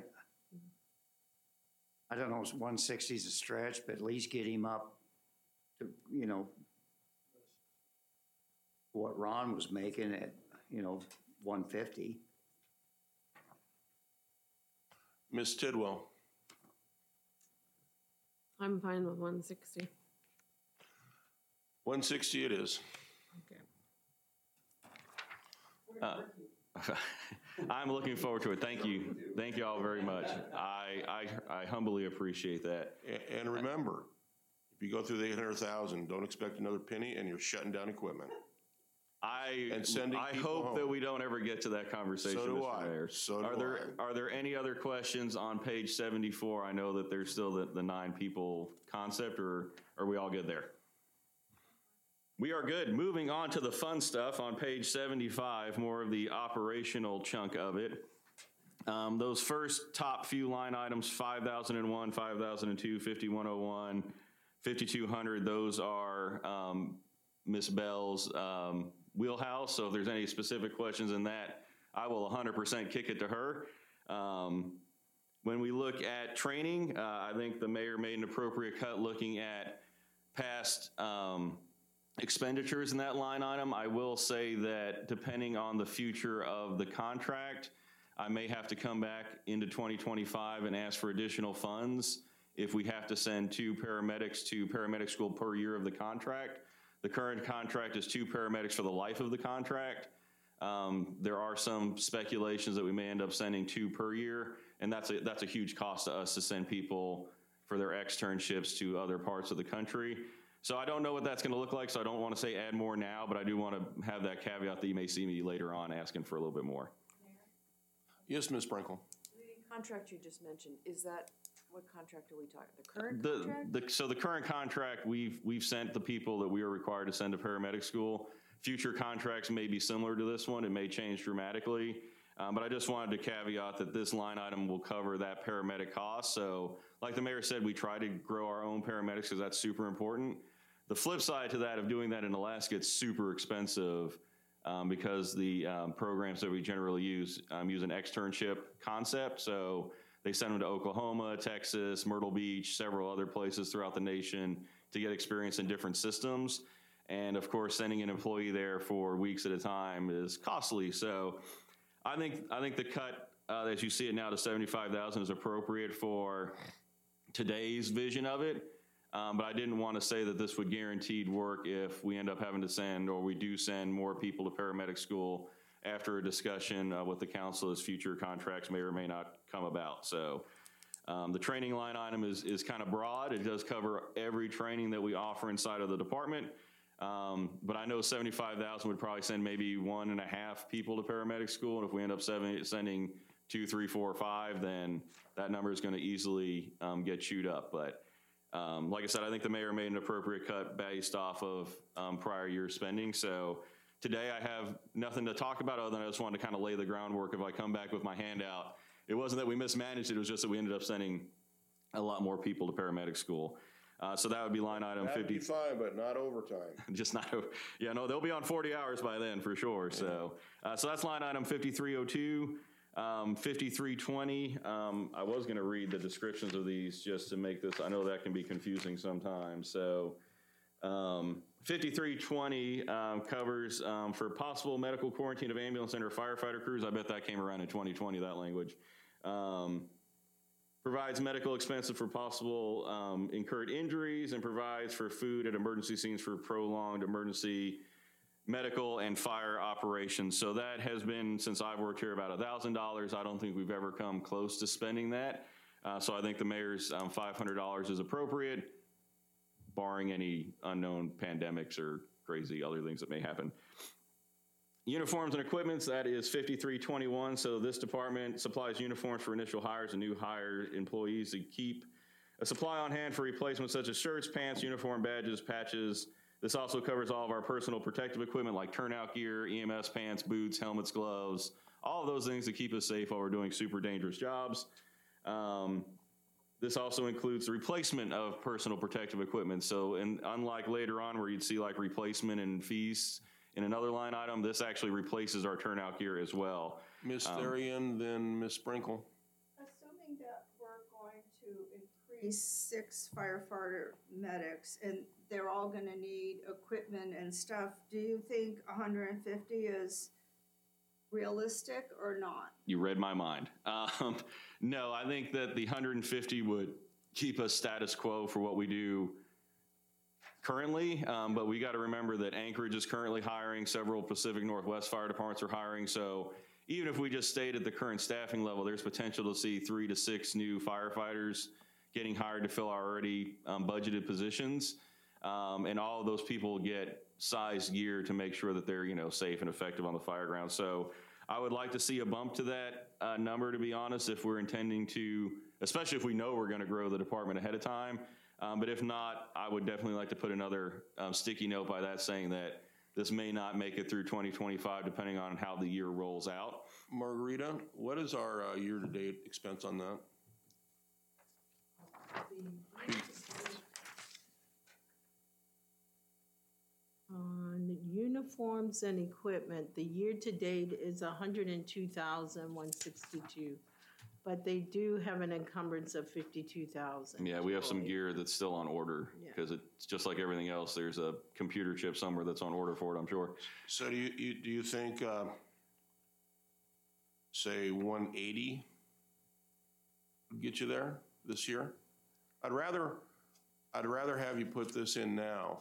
I don't know, one sixty is a stretch, but at least get him up to, you know, what Ron was making at, you know, one fifty. Miz Tidwell, I'm fine with one sixty. one sixty it is. Okay. Uh, I'm looking forward to it. Thank you. Thank you all very much. I, I, I humbly appreciate that. A- And remember, if you go through the eight hundred thousand, don't expect another penny and you're shutting down equipment. I, And sending I people hope home. that we don't ever get to that conversation, So do Mister I. Mayor. So do Are there, I. are there any other questions on page seventy-four? I know that there's still the, the nine people concept, or are we all good there? We are good. Moving on to the fun stuff on page seventy-five, more of the operational chunk of it. Um, those first top few line items, five thousand one, five thousand two, fifty-one oh one, fifty-two hundred, those are um, Miz Bell's um, wheelhouse. So if there's any specific questions in that, I will one hundred percent kick it to her. Um, when we look at training, uh, I think the mayor made an appropriate cut looking at past um, expenditures in that line item. I will say that depending on the future of the contract, I may have to come back into twenty twenty-five and ask for additional funds if we have to send two paramedics to paramedic school per year of the contract. The current contract is two paramedics for the life of the contract. Um, there are some speculations that we may end up sending two per year, and that's a, that's a huge cost to us to send people for their externships to other parts of the country. So I don't know what that's going to look like, so I don't want to say add more now, but I do want to have that caveat that you may see me later on asking for a little bit more. Yes, Miz Sprinkle. The contract you just mentioned, is that, what contract are we talking, the current The, contract? the, so the current contract, we've, we've sent the people that we are required to send to paramedic school. Future contracts may be similar to this one. It may change dramatically. Um, but I just wanted to caveat that this line item will cover that paramedic cost. So like the mayor said, we try to grow our own paramedics because that's super important. The flip side to that of doing that in Alaska, it's super expensive um, because the um, programs that we generally use um, use an externship concept. So they send them to Oklahoma, Texas, Myrtle Beach, several other places throughout the nation to get experience in different systems. And of course, sending an employee there for weeks at a time is costly. So I think I think the cut, uh, as you see it now, to seventy-five thousand is appropriate for today's vision of it. Um, but I didn't want to say that this would guaranteed work if we end up having to send, or we do send more people to paramedic school after a discussion uh, with the council as future contracts may or may not come about. So um, the training line item is, is kind of broad. It does cover every training that we offer inside of the department. Um, but I know seventy-five thousand would probably send maybe one and a half people to paramedic school. And if we end up seven, sending two, three, four, or five, then that number is going to easily um, get chewed up. But um, like I said, I think the mayor made an appropriate cut based off of um, prior year spending. So today I have nothing to talk about other than I just wanted to kind of lay the groundwork if I come back with my handout. It wasn't that we mismanaged it, it was just that we ended up sending a lot more people to paramedic school. Uh, so that would be line item That'd fifty. be fine, but not overtime. Just not, yeah, no, they'll be on forty hours by then for sure. So, uh, so that's line item fifty-three oh two. Um, fifty-three twenty, um, I was going to read the descriptions of these just to make this, I know that can be confusing sometimes. So, um, fifty-three twenty, um, covers, um, for possible medical quarantine of ambulance and or firefighter crews. I bet that came around in twenty twenty, that language. Um, provides medical expenses for possible, um, incurred injuries and provides for food at emergency scenes for prolonged emergency medical and fire operations. So that has been, since I've worked here, about one thousand dollars. I don't think we've ever come close to spending that. Uh, so I think the mayor's um, five hundred dollars is appropriate, barring any unknown pandemics or crazy other things that may happen. Uniforms and equipments, that is fifty-three twenty-one. So this department supplies uniforms for initial hires and new hire employees to keep a supply on hand for replacements such as shirts, pants, uniform badges, patches. This also covers all of our personal protective equipment like turnout gear, E M S pants, boots, helmets, gloves, all of those things to keep us safe while we're doing super dangerous jobs. Um, this also includes the replacement of personal protective equipment. So in, unlike later on where you'd see like replacement and fees in another line item, this actually replaces our turnout gear as well. Miss Um, Therian, then Miss Sprinkle. Assuming that we're going to increase six firefighter medics and they're all gonna need equipment and stuff, do you think one hundred fifty is realistic or not? You read my mind. Um, no, I think that the one hundred fifty would keep us status quo for what we do currently, um, but we got to remember that Anchorage is currently hiring, several Pacific Northwest fire departments are hiring, so even if we just stayed at the current staffing level, there's potential to see three to six new firefighters getting hired to fill our already um, budgeted positions, um, and all of those people get sized gear to make sure that they're, you know, safe and effective on the fire ground. So I would like to see a bump to that uh, number, to be honest, if we're intending to, especially if we know we're going to grow the department ahead of time. Um, but if not, I would definitely like to put another um, sticky note by that saying that this may not make it through twenty twenty-five, depending on how the year rolls out. Margarita, what is our uh, year-to-date expense on that? On uniforms and equipment, the year-to-date is one hundred two thousand one hundred sixty-two, but they do have an encumbrance of fifty-two thousand. Yeah, we have some gear that's still on order because it's just like everything else. There's a computer chip somewhere that's on order for it, I'm sure. So do you, you do you think, uh, say, one eighty would get you there this year? I'd rather, I'd rather have you put this in now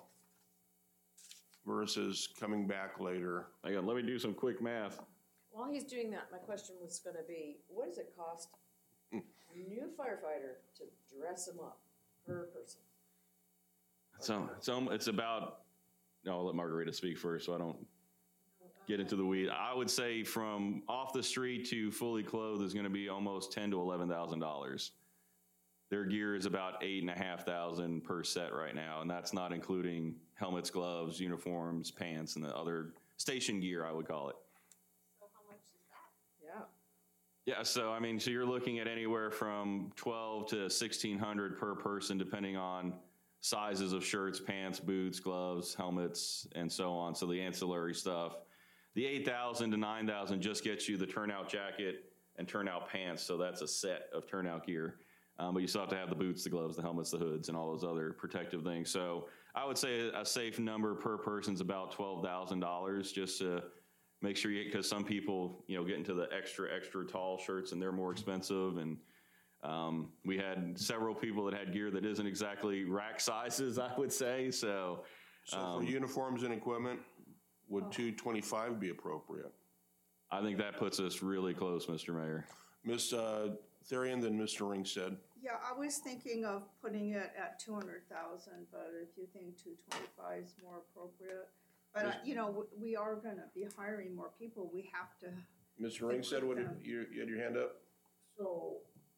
versus coming back later. Hang on, let me do some quick math. While he's doing that, my question was gonna be, what does it cost a new firefighter to dress him up per person? So it's, um, it's about, no, I'll let Margarita speak first so I don't get into the weed. I would say from off the street to fully clothed is going to be almost ten to eleven thousand dollars. Their gear is about eight and a half thousand per set right now, and that's not including helmets, gloves, uniforms, pants, and the other station gear, I would call it. So how much is that? Yeah. Yeah, so I mean, so you're looking at anywhere from twelve to sixteen hundred per person, depending on sizes of shirts, pants, boots, gloves, helmets, and so on. So the ancillary stuff. The eight thousand to nine thousand just gets you the turnout jacket and turnout pants, so that's a set of turnout gear. Um, but you still have to have the boots, the gloves, the helmets, the hoods, and all those other protective things. So I would say a safe number per person is about twelve thousand dollars, just to make sure you, because some people, you know, get into the extra, extra tall shirts and they're more expensive. And um, we had several people that had gear that isn't exactly rack sizes, I would say. So, So um, for uniforms and equipment, would two twenty-five be appropriate? I think that puts us really close, Mister Mayor. Miz Uh, Therian, then Mister Ringstead. Yeah, I was thinking of putting it at two hundred thousand, but if you think two twenty-five is more appropriate. But, uh, you know, w- we are gonna be hiring more people, we have to, Mister Ringstead, what, did- you, you had your hand up? So,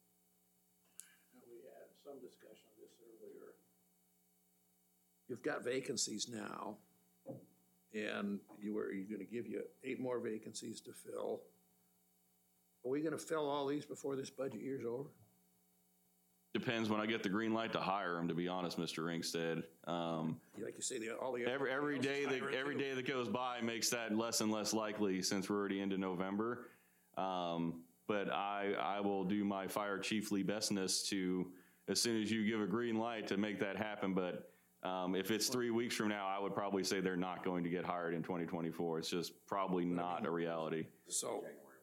we had some discussion of this earlier. You've got vacancies now, and you were, you're gonna give you eight more vacancies to fill. Are we gonna fill all these before this budget year's over? depends when I get the green light to hire him, to be honest, Mister Ringstead. Um, Like you say, the, all the. every, every day that, every day that goes by makes that less and less likely since we're already into November. Um, but I, I will do my fire chiefly bestness to, as soon as you give a green light, to make that happen. But um, if it's three weeks from now, I would probably say they're not going to get hired in twenty twenty-four. It's just probably not a reality. So.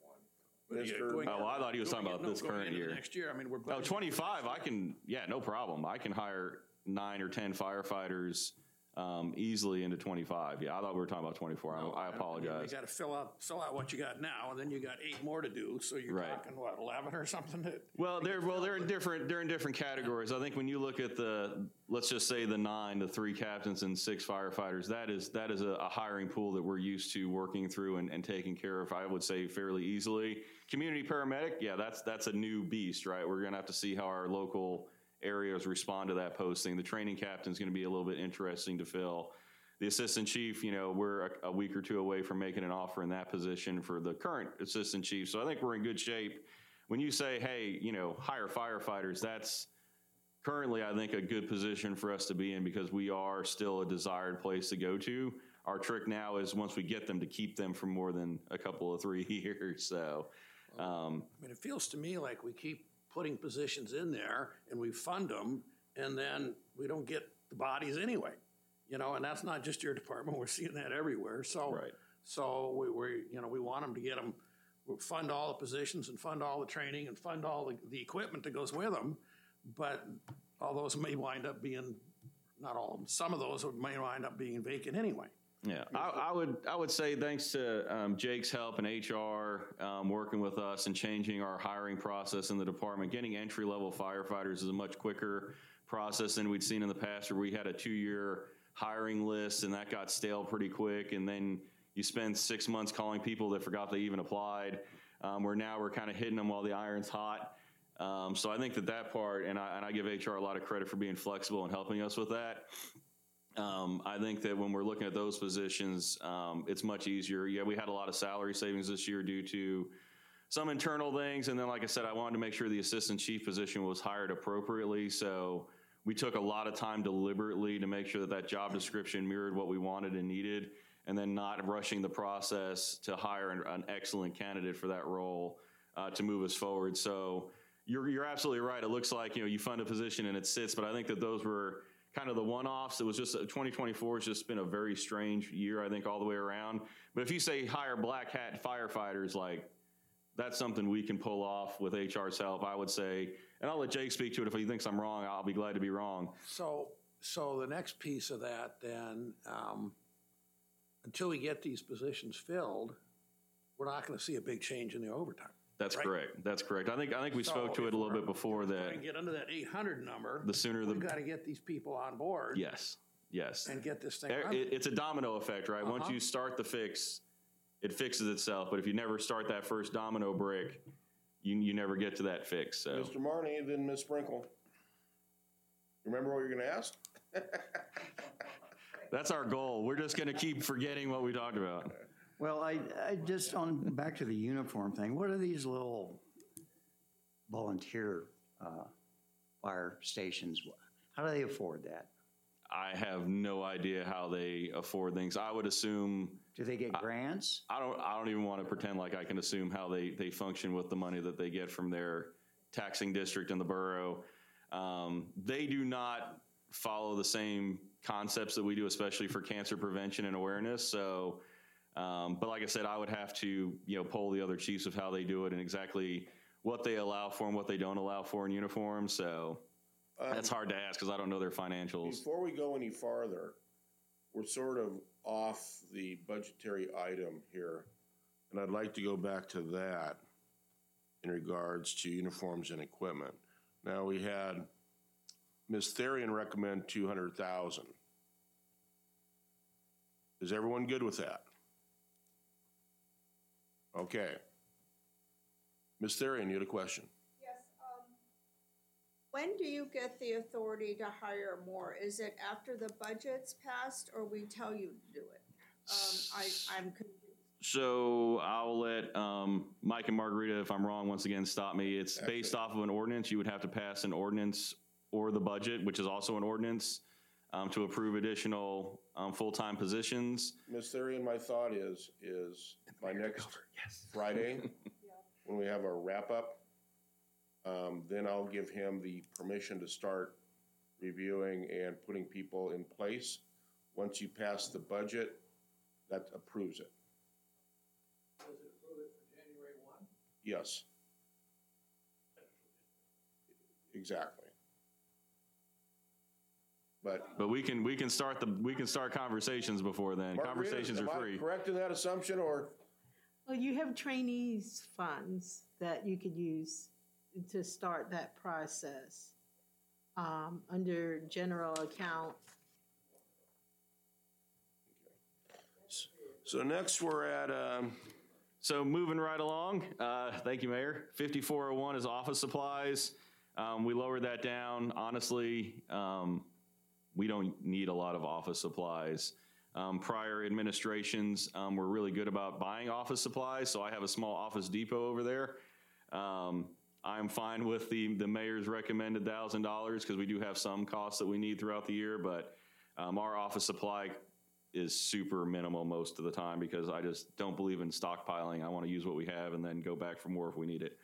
Mister Oh, well, I thought he was talking about No, this going current into the year. Next year, I mean, we're. Oh, budgeting- twenty-five, I can, yeah, no problem. I can hire nine or ten firefighters um, easily into twenty-five. Yeah, I thought we were talking about twenty-four. No, I I mean, apologize. You gotta fill out, fill out what you got now, and then you got eight more to do, so you're Right. talking, what, eleven or something? to- Well, they're, well, they're in different, they're in different categories. I think when you look at the, let's just say the nine, the three captains and six firefighters, that is, that is a, a hiring pool that we're used to working through and, and taking care of, I would say, fairly easily. Community paramedic, yeah, that's, that's a new beast, right? We're gonna have to see how our local areas respond to that posting. The training captain's gonna be a little bit interesting to fill. The assistant chief, you know, we're a, a week or two away from making an offer in that position for the current assistant chief. So I think we're in good shape. When you say, hey, you know, hire firefighters, that's currently, I think, a good position for us to be in because we are still a desired place to go to. Our trick now is once we get them to keep them for more than a couple of three years. So, um, I mean, it feels to me like we keep putting positions in there and we fund them, and then we don't get the bodies anyway. You know, and that's not just your department. We're seeing that everywhere. So, Right. so we, we, you know, we want them to get them, fund all the positions and fund all the training and fund all the, the equipment that goes with them. But all those may wind up being, not all of them, some of those may wind up being vacant anyway. Yeah, I, I would I would say thanks to um, Jake's help and H R um, working with us and changing our hiring process in the department, getting entry level firefighters is a much quicker process than we'd seen in the past, where we had a two year hiring list and that got stale pretty quick, and then you spend six months calling people that forgot they even applied. Um, where now we're kind of hitting them while the iron's hot. Um, so I think that that part, and I, and I give H R a lot of credit for being flexible and helping us with that. Um, I think that when we're looking at those positions, um, it's much easier. Yeah, we had a lot of salary savings this year due to some internal things. And then, like I said, I wanted to make sure the assistant chief position was hired appropriately. So we took a lot of time deliberately to make sure that that job description mirrored what we wanted and needed, and then not rushing the process to hire an, an excellent candidate for that role uh, to move us forward. So you're, you're absolutely right. It looks like, you know, you fund a position and it sits, but I think that those were kind of the one-offs. It was just, twenty twenty-four has just been a very strange year, I think, all the way around. But if you say hire black hat firefighters, like, that's something we can pull off with H R's help, I would say. And I'll let Jake speak to it. If he thinks I'm wrong, I'll be glad to be wrong. So, so the next piece of that then, um, until we get these positions filled, we're not going to see a big change in the overtime. That's right? correct. That's correct. I think I think we So spoke to if it a little we're- bit before if we're that. trying to get under that eight hundred number, The sooner the we've got to get these people on board. yes, yes. And get this thing It- running. it's a domino effect, right? Once Uh-huh. you start the fix, it fixes itself. But if you never start that first domino brick, you you never get to that fix. So Mister Marney, then Miz Sprinkle. Remember what you're gonna ask? that's our goal. We're just going to keep forgetting what we talked about. Well, I, I just, on, back to the uniform thing, what are these little volunteer uh, fire stations? How do they afford that? I have no idea how they afford things. I would assume. Do they get grants? I don't. I don't even want to pretend like I can assume how they they function with the money that they get from their taxing district in the borough. Um, they do not follow the same concepts that we do, especially for cancer prevention and awareness. So, um, but like I said, I would have to you know poll the other chiefs of how they do it and exactly what they allow for and what they don't allow for in uniform. So. That's hard to ask because I don't know their financials. Before we go any farther, we're sort of off the budgetary item here, and I'd like to go back to that in regards to uniforms and equipment. Now, we had Miz Therian recommend two hundred thousand. Is everyone good with that? Okay. Miz Therian, you had a question. When do you get the authority to hire more? Is it after the budget's passed or we tell you to do it? Um, I, I'm confused. So I'll let um, Mike and Margarita, if I'm wrong, once again, stop me. It's based off of an ordinance. You would have to pass an ordinance or the budget, which is also an ordinance, um, to approve additional um, full-time positions. Miz Therian, my thought is, is by next Friday, when we have our wrap-up, um, then I'll give him the permission to start reviewing and putting people in place. Once you pass the budget, that approves it. Does it approve it for January one? Yes. Exactly. But. But we can, we can start the, we can start conversations before then. Margarita, Conversations are am I free. correct in that assumption, or? Well, you have trainees funds that you could use to start that process um, under general account. So next we're at, um, So moving right along, uh, thank you, Mayor. fifty-four oh one is office supplies. Um, we lowered that down. Honestly, um, we don't need a lot of office supplies. Um, prior administrations um, were really good about buying office supplies, so I have a small Office Depot over there. Um, I'm fine with the, the mayor's recommended one thousand dollars because we do have some costs that we need throughout the year, but um, our office supply is super minimal most of the time because I just don't believe in stockpiling. I want to use what we have and then go back for more if we need it.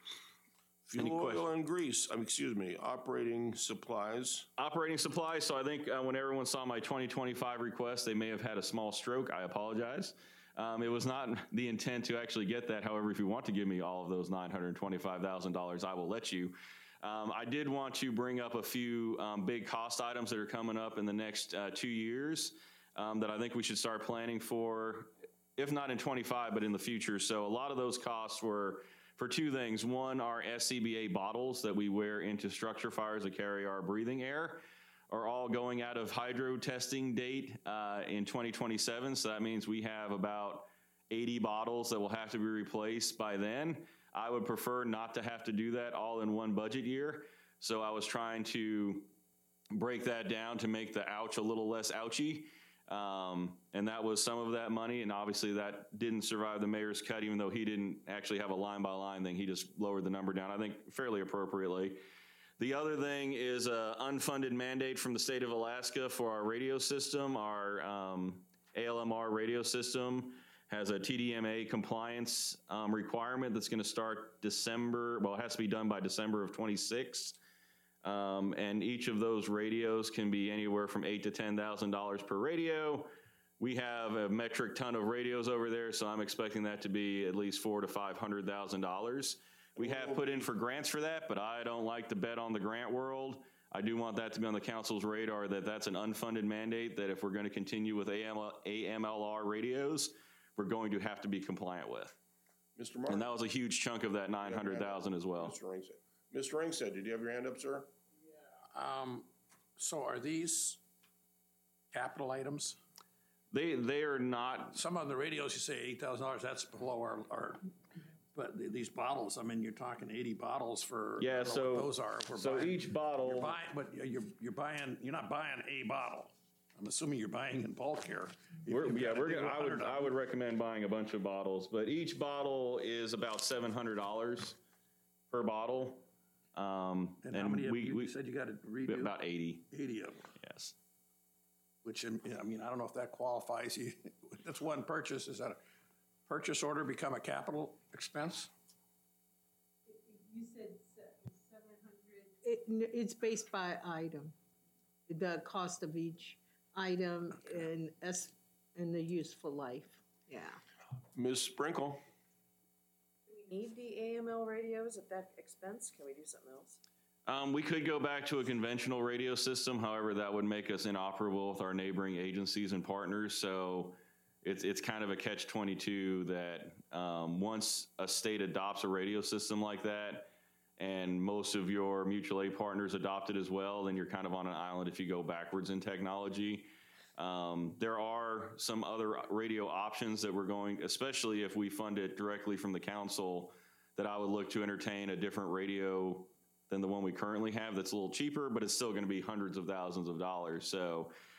Any fuel, questions? oil, and grease, um, excuse me, operating supplies. Operating supplies, so I think uh, when everyone saw my twenty twenty-five request, they may have had a small stroke. I apologize. Um, it was not the intent to actually get that. However, if you want to give me all of those nine hundred twenty-five thousand dollars, I will let you. Um, I did want to bring up a few um, big cost items that are coming up in the next uh, two years um, that I think we should start planning for, if not in twenty-five, but in the future. So a lot of those costs were for two things. One, our S C B A bottles that we wear into structure fires that carry our breathing air are all going out of hydro testing date uh, in twenty twenty-seven. So that means we have about eighty bottles that will have to be replaced by then. I would prefer not to have to do that all in one budget year. So I was trying to break that down to make the ouch a little less ouchy. Um, and that was some of that money. And obviously that didn't survive the mayor's cut, even though he didn't actually have a line by line thing. He just lowered the number down, I think fairly appropriately. The other thing is an unfunded mandate from the state of Alaska for our radio system. Our um, A L M R radio system has a T D M A compliance um, requirement that's going to start December. Well, it has to be done by December of twenty-six. Um, and each of those radios can be anywhere from eight to ten thousand dollars per radio. We have a metric ton of radios over there, so I'm expecting that to be at least four to five hundred thousand dollars. We have put in for grants for that, but I don't like to bet on the grant world. I do want that to be on the council's radar, that that's an unfunded mandate, that if we're going to continue with A M L R radios, we're going to have to be compliant with. Mister Martin. And that was a huge chunk of that nine hundred thousand as well. Mister Ringstead. Mister Ringstead, did you have your hand up, sir? Um, so are these capital items? They, they are not. Some of the radios, you say eight thousand dollars, that's below our, our, but th- these bottles, I mean, you're talking eighty bottles for. Yeah, I don't know so- what those are. We're so buying- each bottle- You're buying, but you're, you're buying, you're not buying a bottle. I'm assuming you're buying in bulk here. If We're, you've yeah, gotta we're do gonna, I would, 100 of I them. would recommend buying a bunch of bottles, but each bottle is about seven hundred dollars per bottle. Um, And how many of we, you, we, you said you got to redo? about eighty, eighty of them, yes. which, in- I mean, I don't know if that qualifies you. That's one purchase. Is that a purchase order become a capital expense? You said seven hundred. It, it's based by item, the cost of each item and S, and the useful life, yeah. Miz Sprinkle? Do we need the A M L radios at that expense? Can we do something else? Um, we could go back to a conventional radio system. However, that would make us inoperable with our neighboring agencies and partners. So it's, it's kind of a catch twenty-two that um, once a state adopts a radio system like that, and most of your mutual aid partners adopt it as well, then you're kind of on an island if you go backwards in technology. Um, there are some other radio options that we're going, especially if we fund it directly from the council, that I would look to entertain a different radio than the one we currently have that's a little cheaper, but it's still going to be hundreds of thousands of dollars. So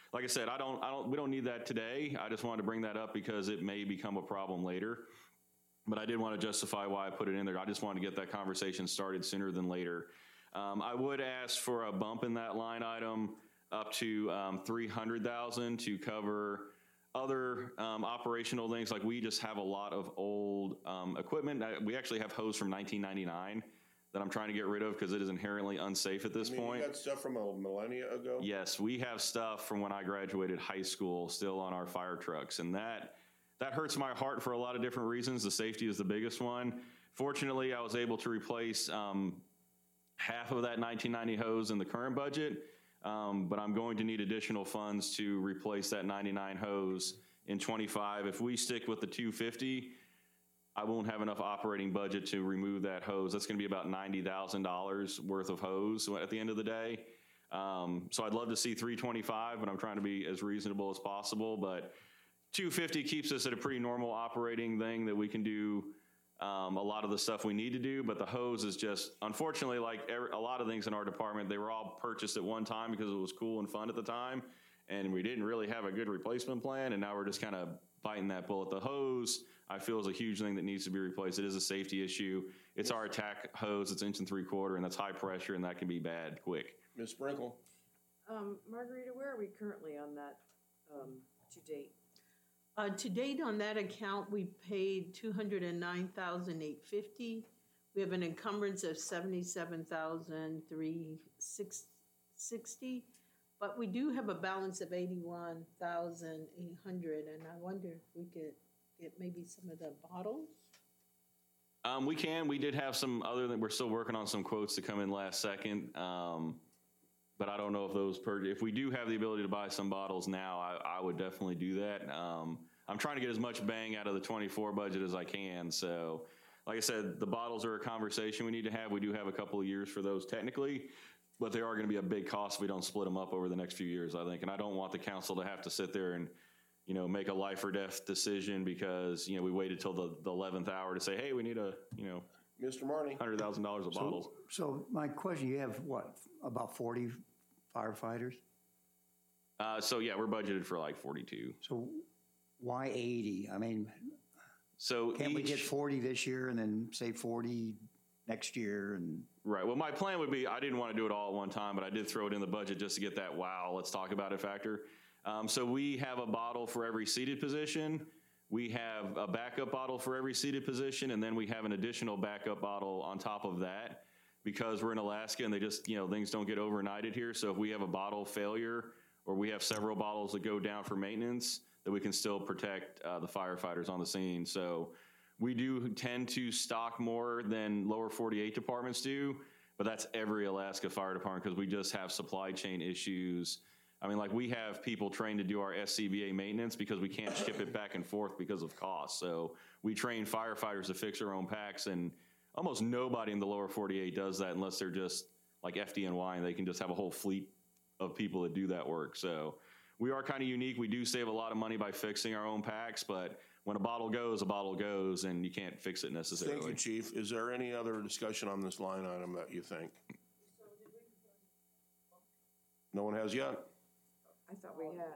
like I said, I don't, I don't, we don't need that today. I just wanted to bring that up because it may become a problem later. But I did want to justify why I put it in there. I just wanted to get that conversation started sooner than later. Um, I would ask for a bump in that line item up to um, three hundred thousand to cover other um, operational things. Like we just have a lot of old um, equipment. I, we actually have hose from nineteen ninety-nine that I'm trying to get rid of because it is inherently unsafe at this I mean, point. you got stuff from a millennia ago? Yes, we have stuff from when I graduated high school still on our fire trucks, and that that hurts my heart for a lot of different reasons. The safety is the biggest one. Fortunately, I was able to replace um, half of that nineteen ninety hose in the current budget, um, but I'm going to need additional funds to replace that ninety-nine hose in twenty-five. If we stick with the two fifty, I won't have enough operating budget to remove that hose. That's going to be about ninety thousand dollars worth of hose at the end of the day. Um, so I'd love to see three twenty-five, but I'm trying to be as reasonable as possible. But two fifty keeps us at a pretty normal operating thing that we can do um, a lot of the stuff we need to do. But the hose is just, unfortunately, like every, a lot of things in our department, they were all purchased at one time because it was cool and fun at the time. And we didn't really have a good replacement plan. And now we're just kind of biting that bullet. The hose, I feel, is a huge thing that needs to be replaced. It is a safety issue. It's our attack hose. It's inch and three quarter, and that's high pressure, and that can be bad quick. Miz Sprinkle? Um, Margarita, where are we currently on that, um, to date? Uh, to date on that account, we paid two hundred and nine thousand eight fifty. We have an encumbrance of seventy-seven thousand three sixty, but we do have a balance of eighty-one thousand eight hundred, and I wonder if we could get maybe some of the bottles? Um, we can. We did have some other than we're still working on some quotes to come in last second. Um, but I don't know if those per if we do have the ability to buy some bottles now, I, I would definitely do that. Um, I'm trying to get as much bang out of the twenty-four budget as I can. So, like I said, the bottles are a conversation we need to have. We do have a couple of years for those technically, but they are going to be a big cost if we don't split them up over the next few years, I think. And I don't want the council to have to sit there and, you know, make a life or death decision because, you know, we waited till the, the eleventh hour to say, hey, we need a, you know, Mister Marty? one hundred thousand dollars of bottles. So my question, you have what, about forty firefighters? Uh, so yeah, we're budgeted for like forty-two. So why eighty? I mean, So can't we each- get forty this year and then say forty next year and? Right. Well, my plan would be, I didn't want to do it all at one time, but I did throw it in the budget just to get that wow, let's talk about it factor. Um, so we have a bottle for every seated position. We have a backup bottle for every seated position, and then we have an additional backup bottle on top of that because we're in Alaska and they just, you know, things don't get overnighted here. So if we have a bottle failure or we have several bottles that go down for maintenance, that we can still protect uh, the firefighters on the scene. So we do tend to stock more than lower forty-eight departments do, but that's every Alaska fire department because we just have supply chain issues. I mean, like we have people trained to do our S C B A maintenance because we can't ship it back and forth because of cost. So we train firefighters to fix their own packs, and almost nobody in the lower forty-eight does that unless they're just like F D N Y and they can just have a whole fleet of people that do that work. So we are kind of unique. We do save a lot of money by fixing our own packs, but when a bottle goes, a bottle goes, and you can't fix it necessarily. Thank you, Chief. Is there any other discussion on this line item that you think? No one has yet? I thought we had.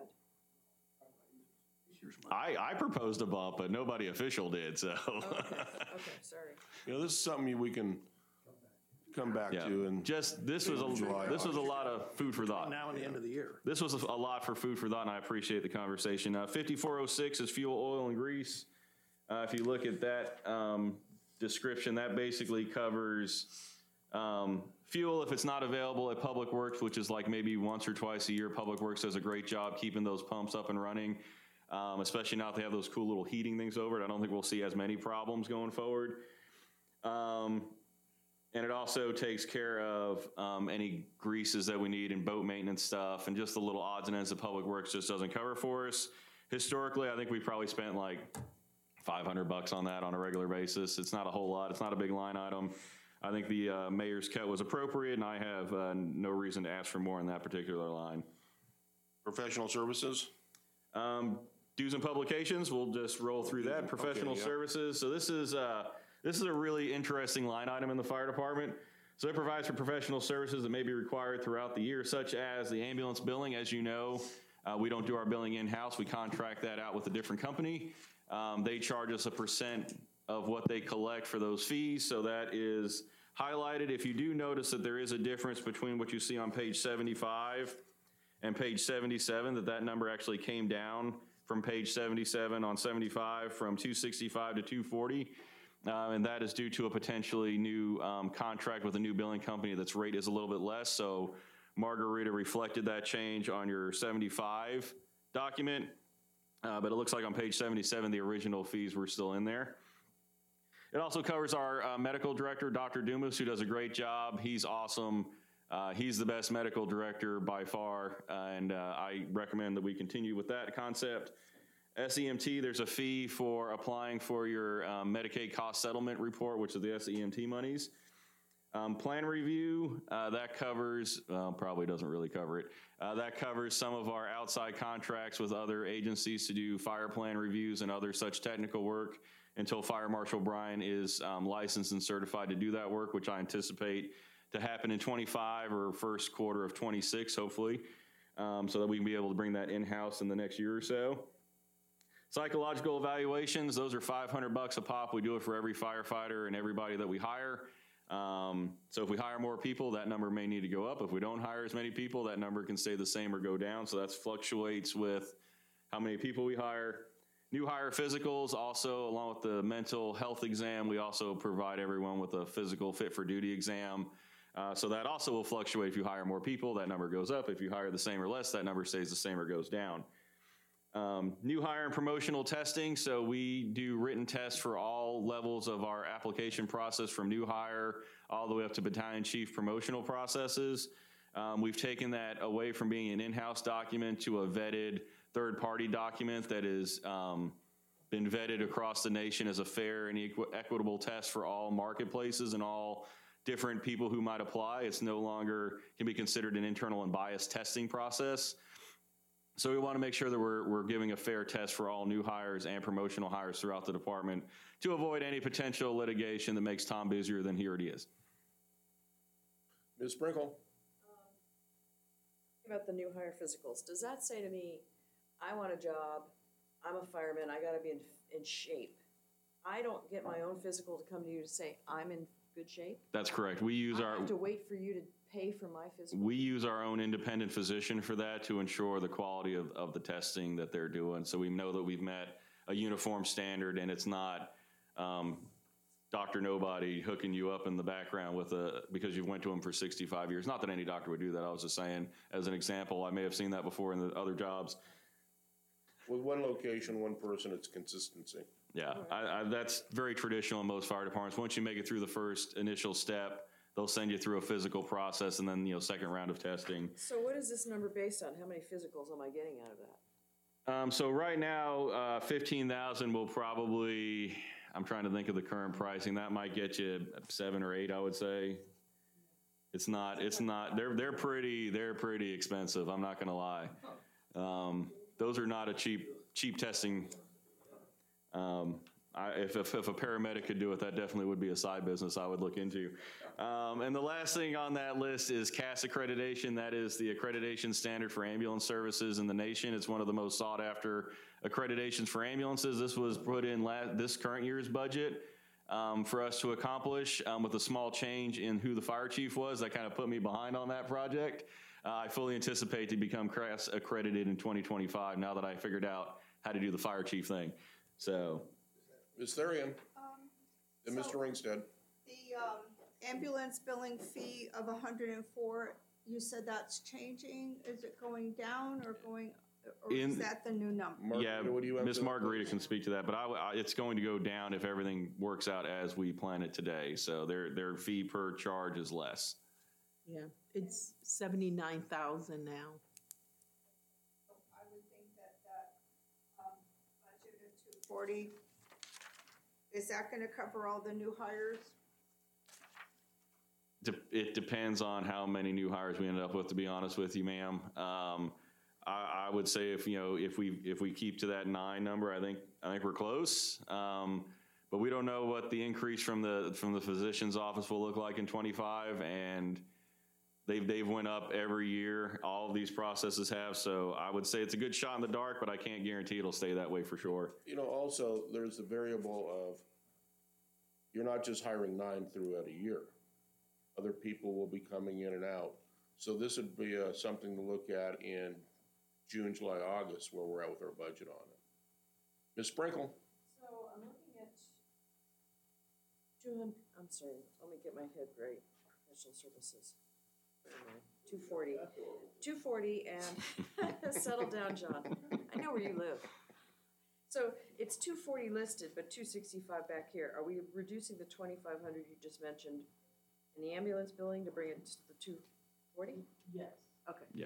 I, I proposed a bump, but nobody official did, so. Okay, okay, sorry. You know, this is something we can come back Yeah, to and. just, this was a, July, this was a lot of food for thought. Now and the end of the year. This was a lot for food for thought, and I appreciate the conversation. Uh, fifty-four oh six is fuel, oil, and grease. Uh, if you look at that um, description, that basically covers um, fuel if it's not available at Public Works, which is like maybe once or twice a year. Public Works does a great job keeping those pumps up and running, um, especially now that they have those cool little heating things over it. I don't think we'll see as many problems going forward. Um, And it also takes care of um, any greases that we need in boat maintenance stuff and just the little odds and ends that Public Works just doesn't cover for us. Historically, I think we probably spent like five hundred bucks on that on a regular basis. It's not a whole lot. It's not a big line item. I think the uh, mayor's cut was appropriate, and I have uh, no reason to ask for more in that particular line. Professional services? Um, dues and publications, we'll just roll through that. Professional Okay, yeah. services. So this is uh, this is a really interesting line item in the fire department. So it provides for professional services that may be required throughout the year, such as the ambulance billing. As you know, Uh, we don't do our billing in-house. We contract that out with a different company. Um, they charge us a percent of what they collect for those fees, so that is highlighted. If you do notice that there is a difference between what you see on page seventy-five and page seventy-seven, that that number actually came down from page seventy-seven on seventy-five from two sixty-five to two forty. Uh, and that is due to a potentially new um, contract with a new billing company that's rate is a little bit less. So Margarita reflected that change on your seventy-five document. Uh, but it looks like on page seventy-seven, the original fees were still in there. It also covers our uh, medical director, Doctor Dumas, who does a great job. He's awesome. Uh, he's the best medical director by far, uh, and uh, I recommend that we continue with that concept. S E M T, there's a fee for applying for your um, Medicaid cost settlement report, which is the S E M T monies. Um, plan review, uh, that covers, well, probably doesn't really cover it. Uh, that covers some of our outside contracts with other agencies to do fire plan reviews and other such technical work until Fire Marshal Brian is um, licensed and certified to do that work, which I anticipate to happen in twenty-five or first quarter of twenty-six, hopefully, um, so that we can be able to bring that in-house in the next year or so. Psychological evaluations, those are five hundred bucks a pop. We do it for every firefighter and everybody that we hire. Um, so if we hire more people, that number may need to go up. If we don't hire as many people, that number can stay the same or go down. So that fluctuates with how many people we hire. New hire physicals, also along with the mental health exam, we also provide everyone with a physical fit for duty exam. Uh, so that also will fluctuate. If you hire more people, that number goes up. If you hire the same or less, that number stays the same or goes down. Um, new hire and promotional testing. So we do written tests for all levels of our application process, from new hire all the way up to battalion chief promotional processes. Um, we've taken that away from being an in-house document to a vetted third-party document that has um, been vetted across the nation as a fair and equi- equitable test for all marketplaces and all different people who might apply. It's no longer can be considered an internal and biased testing process. So we want to make sure that we're, we're giving a fair test for all new hires and promotional hires throughout the department to avoid any potential litigation that makes Tom busier than he already is. Miz Sprinkle? About the new hire physicals, does that say to me, I want a job, I'm a fireman, I gotta be in, in shape? I don't get my own physical to come to you to say I'm in good shape? That's correct. We use I our have to wait for you to pay for my physical? we use our own independent physician for that to ensure the quality of, of the testing that they're doing. So we know that we've met a uniform standard, and it's not um, Doctor Nobody hooking you up in the background with a because you went to him for sixty-five years. Not that any doctor would do that. I was just saying as an example. I may have seen that before in the other jobs. With one location, one person, it's consistency. Yeah, I, I, that's very traditional in most fire departments. Once you make it through the first initial step, they'll send you through a physical process and then, you know, second round of testing. So what is this number based on? How many physicals am I getting out of that? Um, so right now, uh, fifteen thousand will probably, I'm trying to think of the current pricing. That might get you seven or eight, I would say. It's not, it's not, they're, they're pretty, they're pretty expensive. I'm not going to lie. Um, those are not a cheap, cheap testing. Um, I, if, if, if a paramedic could do it, that definitely would be a side business I would look into. Um, and the last thing on that list is C A S accreditation. That is the accreditation standard for ambulance services in the nation. It's one of the most sought after accreditations for ambulances. This was put in last, this current year's budget um, for us to accomplish um, with a small change in who the fire chief was. That kind of put me behind on that project. Uh, I fully anticipate to become C A S accredited in twenty twenty-five now that I figured out how to do the fire chief thing. So. Miz Therian? Um, And Mister so- Ringstead? The um, ambulance billing fee of one hundred and four, you said that's changing? Is it going down or going, or is In- that the new number? Yeah, Margarita, what do you have Miss to- Margarita can speak to that, but I, I- it's going to go down if everything works out as we plan it today. So their, their fee per charge is less. Yeah, it's seventy-nine thousand now. I would think that that um, budget of two forty, is that gonna cover all the new hires? De- It depends on how many new hires we end up with, to be honest with you, ma'am. Um, I, I would say if, you know, if we, if we keep to that nine number, I think, I think we're close. Um, but we don't know what the increase from the, from the physician's office will look like in twenty-five, and They've, they've went up every year. All of these processes have. So I would say it's a good shot in the dark, but I can't guarantee it'll stay that way for sure. You know, also, there's the variable of, you're not just hiring nine throughout a year. Other people will be coming in and out. So this would be uh, something to look at in June, July, August, where we're at with our budget on it. Miz Sprinkle? So I'm looking at two hundred, I'm sorry, let me get my head right, professional services. Two forty, two forty and, settle down, John. I know where you live. So it's two forty listed, but two sixty-five back here. Are we reducing the twenty-five hundred you just mentioned in the ambulance billing to bring it to the two forty? Yes. Okay. Yeah.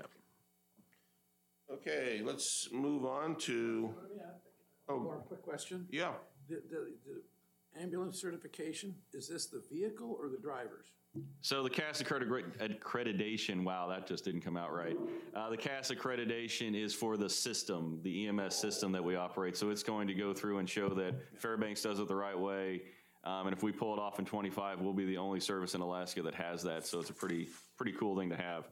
Okay, let's move on to, One oh, more quick question. yeah. The, the, the ambulance certification, is this the vehicle or the drivers? So the C A S accredit- accreditation, wow, that just didn't come out right. Uh, the C A S accreditation is for the system, the E M S system that we operate. So it's going to go through and show that Fairbanks does it the right way. Um, and if we pull it off in twenty-five, we'll be the only service in Alaska that has that. So it's a pretty, pretty cool thing to have.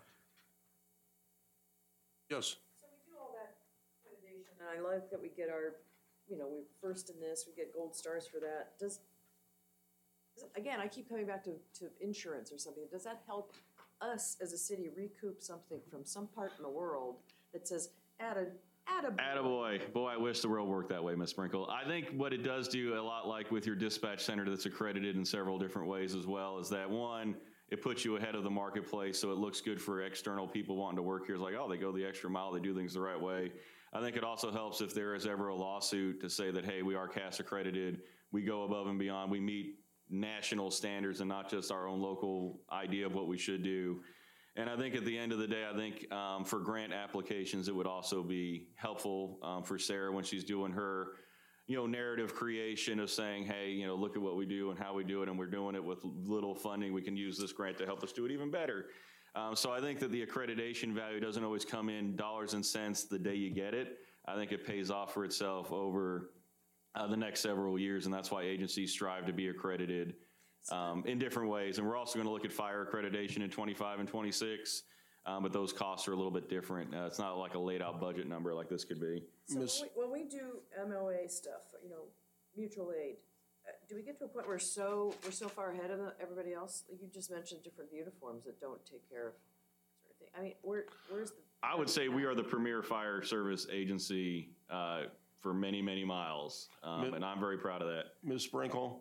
Yes. So we do all that accreditation, and I like that we get our, you know, we're first in this, we get gold stars for that. Does, does- again, I keep coming back to, to insurance or something. Does that help us as a city recoup something from some part in the world that says, add a, add a. Attaboy. Boy, I wish the world worked that way, Miz Sprinkle. I think what it does do, a lot like with your dispatch center that's accredited in several different ways as well, is that one, it puts you ahead of the marketplace, so it looks good for external people wanting to work here. It's like, oh, they go the extra mile, they do things the right way. I think it also helps if there is ever a lawsuit to say that, hey, we are C A S accredited, we go above and beyond, we meet national standards and not just our own local idea of what we should do. And I think at the end of the day, I think um, for grant applications, it would also be helpful um, for Sarah when she's doing her, you know, narrative creation of saying, hey, you know, look at what we do and how we do it, and we're doing it with little funding. We can use this grant to help us do it even better. Um, so I think that the accreditation value doesn't always come in dollars and cents the day you get it. I think it pays off for itself over uh, the next several years, and that's why agencies strive to be accredited um, in different ways. And we're also going to look at fire accreditation in twenty-five and twenty-six, um, but those costs are a little bit different. Uh, it's not like a laid out budget number like this could be. So when Miss- we, when we do M O A stuff, you know, mutual aid, uh, do we get to a point where we're so, we're so far ahead of the- everybody else? Like you just mentioned different uniforms that don't take care of sort of thing. I mean, where, where's the? I would say we are the premier fire service agency uh, for many, many miles, um, and I'm very proud of that. Miz Sprinkle,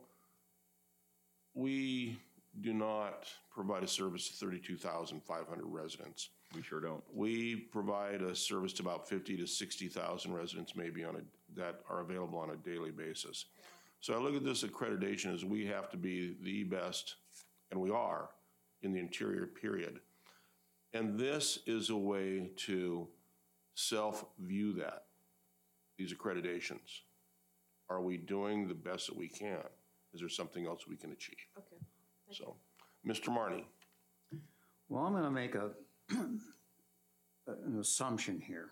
we do not provide a service to thirty-two thousand five hundred residents. We sure don't. We provide a service to about fifty to sixty thousand residents maybe on a, that are available on a daily basis. So I look at this accreditation as we have to be the best, and we are, in the interior period. And this is a way to self-view that, these accreditations. Are we doing the best that we can? Is there something else we can achieve? Okay. So, Mister Marney. Well, I'm going to make a, an assumption here.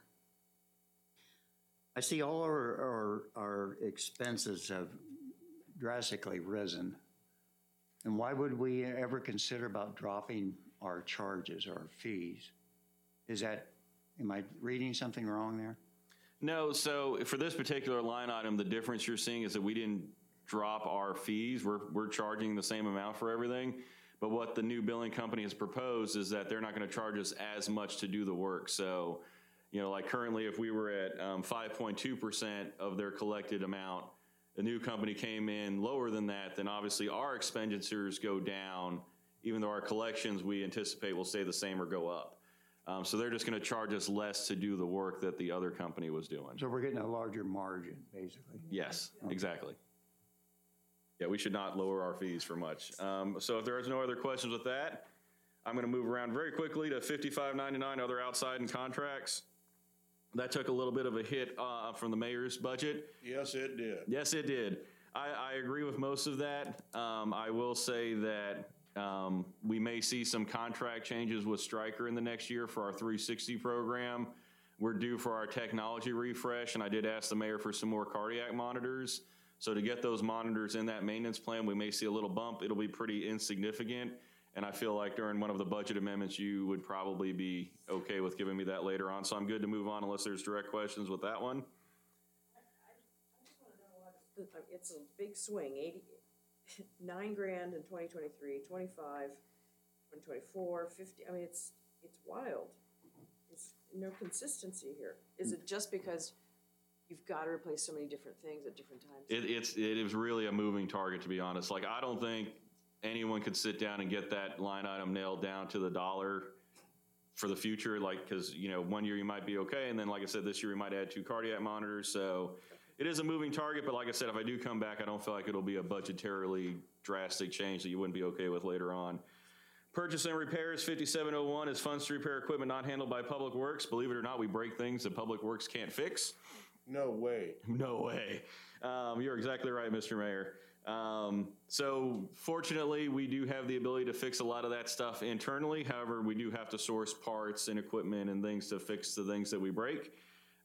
I see all our, our, our expenses have drastically risen. And why would we ever consider about dropping our charges, our fees? Is that, am I reading something wrong there? No, so for this particular line item, the difference you're seeing is that we didn't drop our fees. We're, we're charging the same amount for everything. But what the new billing company has proposed is that they're not going to charge us as much to do the work. So, you know, like currently, if we were at um, five point two percent of their collected amount, the new company came in lower than that, then obviously our expenditures go down, even though our collections we anticipate will stay the same or go up. Um, so they're just going to charge us less to do the work that the other company was doing. So we're getting a larger margin, basically. Yes, exactly. Yeah, we should not lower our fees for much. Um, so if there is no other questions with that, I'm going to move around very quickly to fifty-five ninety-nine, other outside and contracts. That took a little bit of a hit uh, from the mayor's budget. Yes, it did. Yes, it did. I, I agree with most of that. Um, I will say that um, we may see some contract changes with Stryker in the next year for our three sixty program. We're due for our technology refresh, and I did ask the mayor for some more cardiac monitors. So to get those monitors in that maintenance plan, we may see a little bump. It'll be pretty insignificant. And I feel like during one of the budget amendments, you would probably be okay with giving me that later on. So I'm good to move on unless there's direct questions with that one. It's a big swing, eighty, nine grand in twenty twenty-three, twenty-five, twenty twenty-four, fifty, I mean, it's, it's wild. There's no consistency here. Is it just because you've got to replace so many different things at different times? It, it's, it is really a moving target, to be honest. Like, I don't think anyone could sit down and get that line item nailed down to the dollar for the future. Like, cause you know, one year you might be okay. And then, like I said, this year we might add two cardiac monitors. So it is a moving target, but like I said, if I do come back, I don't feel like it'll be a budgetarily drastic change that you wouldn't be okay with later on. Purchase and repairs, fifty-seven oh one is funds to repair equipment not handled by Public Works. Believe it or not, we break things that Public Works can't fix. No way. No way. Um, you're exactly right, Mister Mayor. Um, so fortunately, we do have the ability to fix a lot of that stuff internally. However, we do have to source parts and equipment and things to fix the things that we break.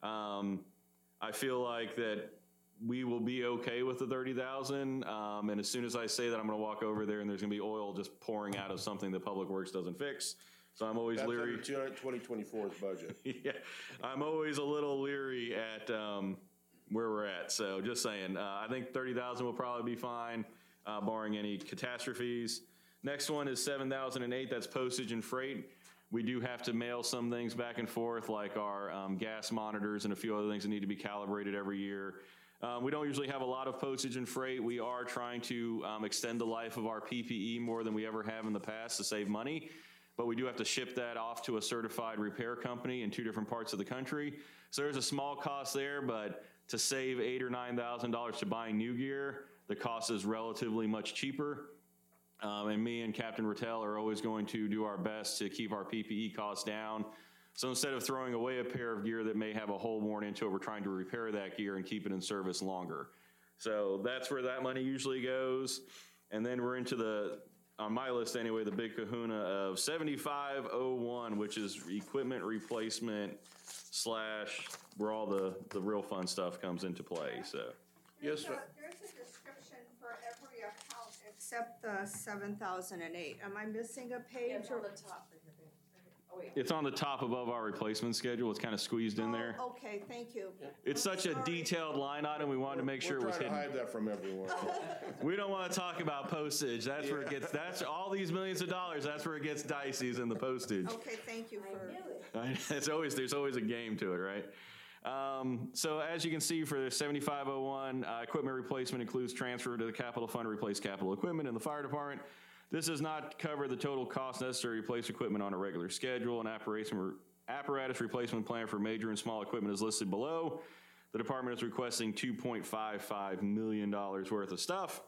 Um, I feel like that we will be okay with the thirty thousand. Um, and as soon as I say that, I'm going to walk over there and there's going to be oil just pouring out of something that Public Works doesn't fix. So I'm always That's leery. under twenty twenty-four's budget. Yeah, I'm always a little leery at um, where we're at. So just saying, uh, I think thirty thousand will probably be fine, uh, barring any catastrophes. Next one is seven thousand eight. That's postage and freight. We do have to mail some things back and forth, like our um, gas monitors and a few other things that need to be calibrated every year. Um, we don't usually have a lot of postage and freight. We are trying to um, extend the life of our P P E more than we ever have in the past to save money. But we do have to ship that off to a certified repair company in two different parts of the country. So there's a small cost there, but to save eight or nine thousand dollars to buying new gear, the cost is relatively much cheaper. Um, and me and Captain Rattel are always going to do our best to keep our P P E costs down. So instead of throwing away a pair of gear that may have a hole worn into it, we're trying to repair that gear and keep it in service longer. So that's where that money usually goes. And then we're into the, on my list anyway, the big kahuna of seventy-five oh one, which is equipment replacement slash where all the, the real fun stuff comes into play, so. There's Yes, a, sir. there's a description for every account except the seven thousand eight. Am I missing a page? Yeah, it's on or- the top. right here. Oh, wait. It's on the top above our replacement schedule. It's kind of squeezed in there. Oh, okay, thank you. It's I'm such a sorry. detailed line item, we wanted to make sure it We're was trying to hidden. hide that from everyone. We don't want to talk about postage. That's where it gets, that's all these millions of dollars, that's where it gets dicey is in the postage. Okay, thank you for. It's always, there's always a game to it, right? Um, so as you can see for the seventy-five oh one, uh, equipment replacement includes transfer to the capital fund to replace capital equipment in the fire department. This does not cover the total cost necessary to replace equipment on a regular schedule. An apparatus, apparatus replacement plan for major and small equipment is listed below. The department is requesting two point five five million dollars worth of stuff.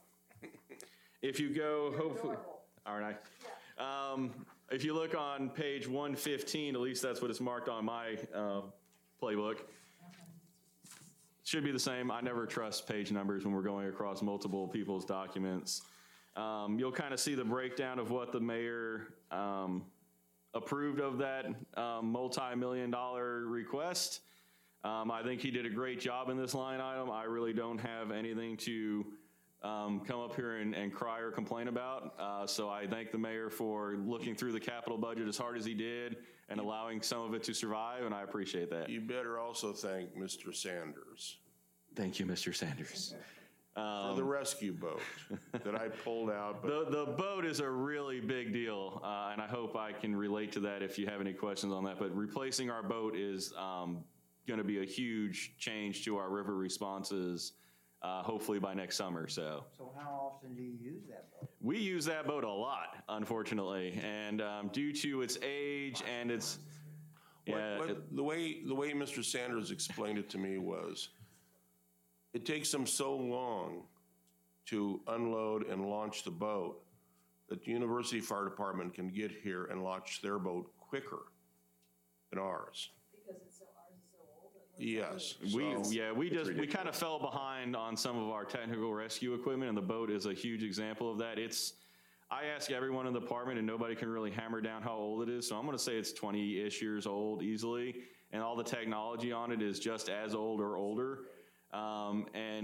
If you go, hopefully, aren't I? Um, if you look on page one fifteen, at least that's what it's marked on my uh, playbook. Should be the same. I never trust page numbers when we're going across multiple people's documents. Um, you'll kind of see the breakdown of what the mayor um, approved of that um, multi-million dollar request. Um, I think he did a great job in this line item. I really don't have anything to um, come up here and, and cry or complain about. Uh, so I thank the mayor for looking through the capital budget as hard as he did and allowing some of it to survive, and I appreciate that. You better also thank Mister Sanders Thank you, Mister Sanders. for the rescue boat that I pulled out. But The, the boat is a really big deal, uh, and I hope I can relate to that if you have any questions on that. But replacing our boat is um, going to be a huge change to our river responses, uh, hopefully by next summer. So So how often do you use that boat? we use that boat a lot, unfortunately, and um, due to its age and its what- yeah, what- it- the way, the way Mister Sanders explained it to me was, it takes them so long to unload and launch the boat that the University Fire Department can get here and launch their boat quicker than ours. Because it's so, ours is so old. Yes. We, so- yeah, we just, we kind of fell behind on some of our technical rescue equipment, and the boat is a huge example of that. It's, I ask everyone in the department, and nobody can really hammer down how old it is, so I'm gonna say it's twenty-ish years old easily, and all the technology on it is just as old or older. Um, and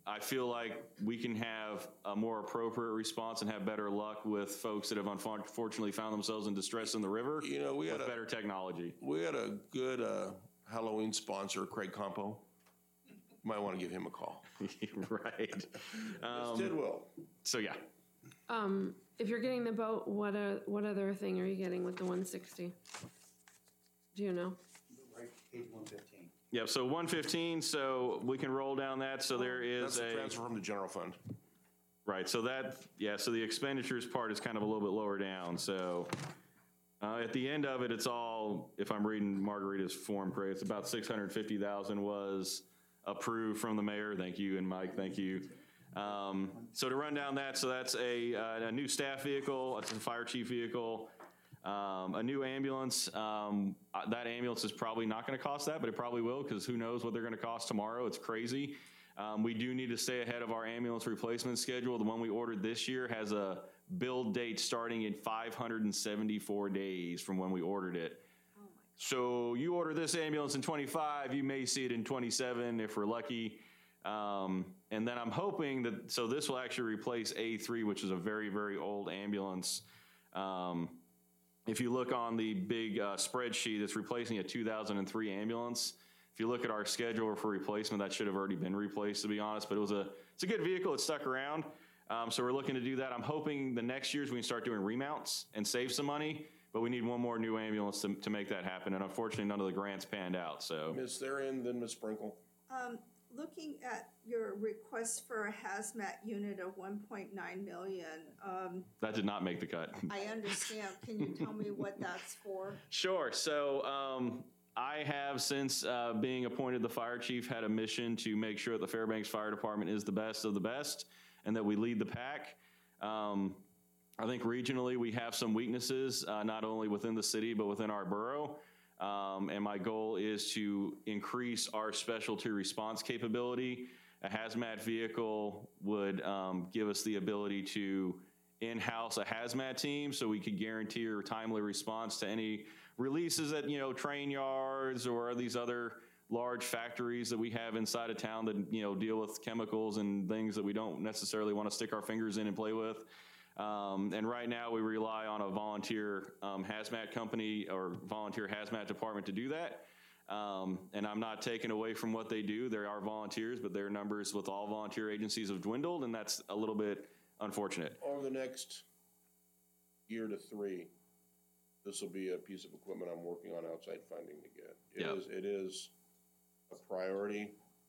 I feel like we can have a more appropriate response and have better luck with folks that have unfortunately found themselves in distress in the river. You know, we with had a- better technology. We had a good uh, Halloween sponsor, Craig Campo. Might want to give him a call. Right. Um, Tidwell. So yeah, Um, if you're getting the boat, what uh what other thing are you getting with the one sixty? Do you know? Right, page one fifteen. yeah. So one fifteen. So we can roll down that. So there That's is a a transfer from the general fund. right. So that yeah. So the expenditures part is kind of a little bit lower down. So uh, at the end of it, it's all, if I'm reading Margarita's form correct, it's about six hundred fifty thousand was approved from the mayor. Thank you, and Mike, thank you. Um, so to run down that, so that's a, uh, a new staff vehicle, it's a fire chief vehicle, um, a new ambulance. Um, uh, that ambulance is probably not going to cost that, but it probably will, because who knows what they're going to cost tomorrow. It's crazy. Um, we do need to stay ahead of our ambulance replacement schedule. The one we ordered this year has a build date starting in five hundred seventy-four days from when we ordered it. So you order this ambulance in twenty-five, you may see it in twenty-seven if we're lucky. Um, and then I'm hoping that, so this will actually replace A three, which is a very, very old ambulance. Um, if you look on the big uh, spreadsheet, it's replacing a two thousand three ambulance. If you look at our schedule for replacement, that should have already been replaced, to be honest, but it was a, it's a good vehicle, it stuck around. Um, so we're looking to do that. I'm hoping the next years we can start doing remounts and save some money, but we need one more new ambulance to, to make that happen. And unfortunately, none of the grants panned out, so. Miss Therein, then Miss Sprinkle. Um, looking at your request for a hazmat unit of one point nine million, um, That did not make the cut. I understand. Can you tell me what that's for? Sure. So um, I have, since uh, being appointed the fire chief, had a mission to make sure that the Fairbanks Fire Department is the best of the best and that we lead the pack. Um, I think regionally we have some weaknesses, uh, not only within the city, but within our borough. Um, and my goal is to increase our specialty response capability. A hazmat vehicle would um, give us the ability to in-house a hazmat team so we could guarantee a timely response to any releases at, you know, train yards or these other large factories that we have inside of town that, you know, deal with chemicals and things that we don't necessarily want to stick our fingers in and play with. Um, and right now we rely on a volunteer um, hazmat company or volunteer hazmat department to do that. Um, and I'm not taking away from what they do. There are volunteers, but their numbers with all volunteer agencies have dwindled, and that's a little bit unfortunate. Over the next year to three, this will be a piece of equipment I'm working on outside funding to get. It Yeah. is, it is a priority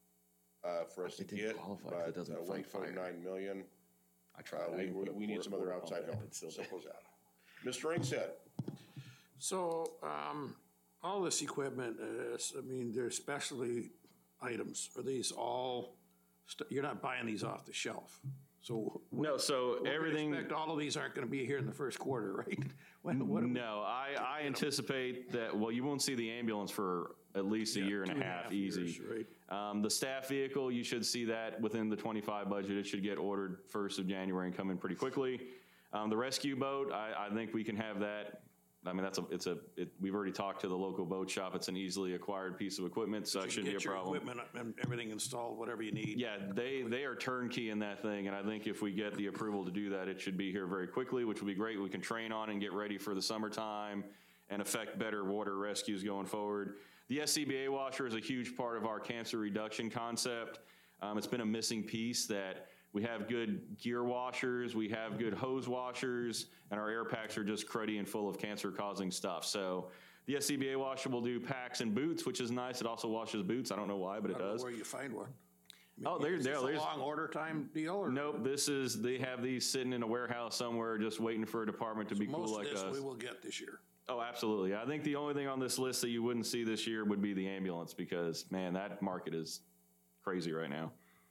uh, for us to It didn't get, qualify 'cause it but doesn't uh, one fight fire. point nine million, I uh, we, we we need some other outside help. Simple as that. Mister Ringsted. So, um, all this equipment is, I mean, they're specialty items. Are these all, st- you're not buying these off the shelf? So. No, so we can everything. expect all of these aren't gonna be here in the first quarter, right? When- what- No, I, I anticipate that, well, you won't see the ambulance for at least a Yeah, year and two a and a half, half easy. years, right. Um, the staff vehicle, you should see that within the twenty-five budget. It should get ordered first of January and come in pretty quickly. Um, the rescue boat, I, I think we can have that. I mean, that's a, it's a, it, we've already talked to the local boat shop. It's an easily acquired piece of equipment, so that You shouldn't be a get your problem. equipment and everything installed, whatever you need. Yeah, they, they are turnkey in that thing, and I think if we get the approval to do that, it should be here very quickly, which will be great. We can train on and get ready for the summertime and affect better water rescues going forward. The S C B A washer is a huge part of our cancer reduction concept. Um, it's been a missing piece that we have good gear washers, we have good hose washers, and our air packs are just cruddy and full of cancer-causing stuff. So the S C B A washer will do packs and boots, which is nice. It also washes boots. I don't know why, but I it don't know does. where you find one. Oh, there, Is there, this a there's. long order time deal or? Nope, this is, they have these sitting in a warehouse somewhere just waiting for a department to be cool Most like of this we us. will get this year. Oh, absolutely. I think the only thing on this list that you wouldn't see this year would be the ambulance because, man, that market is crazy right now.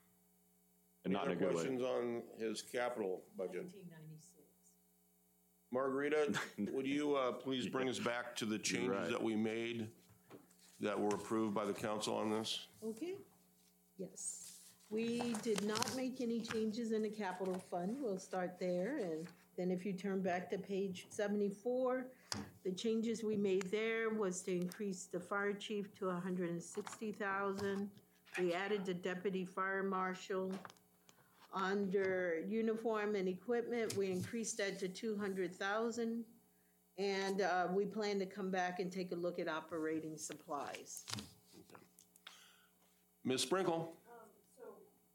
And Any not in a other good way. questions on his capital budget? nineteen ninety-six. Margarita, would you uh, please bring us back to the changes right. that we made that were approved by the council on this? Okay, yes. We did not make any changes in the capital fund. We'll start there. And then if you turn back to page seventy-four, the changes we made there was to increase the fire chief to one hundred sixty thousand, We added the deputy fire marshal. Under uniform and equipment, we increased that to two hundred thousand. And uh, we plan to come back and take a look at operating supplies. Miz Sprinkle? Um, so,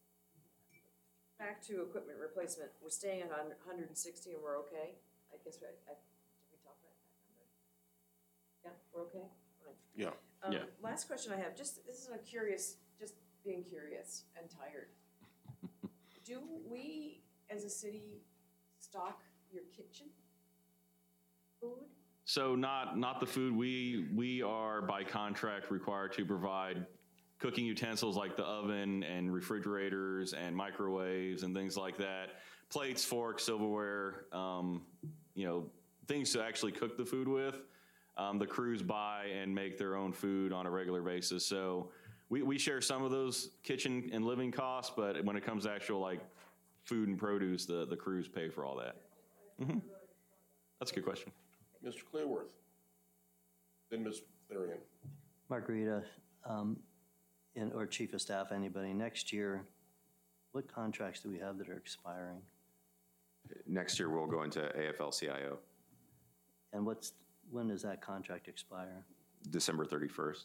back to equipment replacement, we're staying at one hundred and sixty and we're okay? I guess, I, I, did we talk about that number? Yeah, we're okay? Fine. Yeah. Um, Yeah. Last question I have, just, this is a curious, just being curious and tired. Do we, as a city, stock your kitchen food? So not, not the food. We, we are by contract required to provide cooking utensils like the oven and refrigerators and microwaves and things like that. Plates, forks, silverware, um, you know, things to actually cook the food with. Um, the crews buy and make their own food on a regular basis. So we, we share some of those kitchen and living costs, but when it comes to actual like food and produce, the, the crews pay for all that. Mm-hmm. That's a good question. Mister Clearworth? Then Miz Therian? Margarita, um, in, or Chief of Staff, anybody, next year, what contracts do we have that are expiring? Next year, we'll go into A F L C I O, And what's, when does that contract expire? December thirty-first.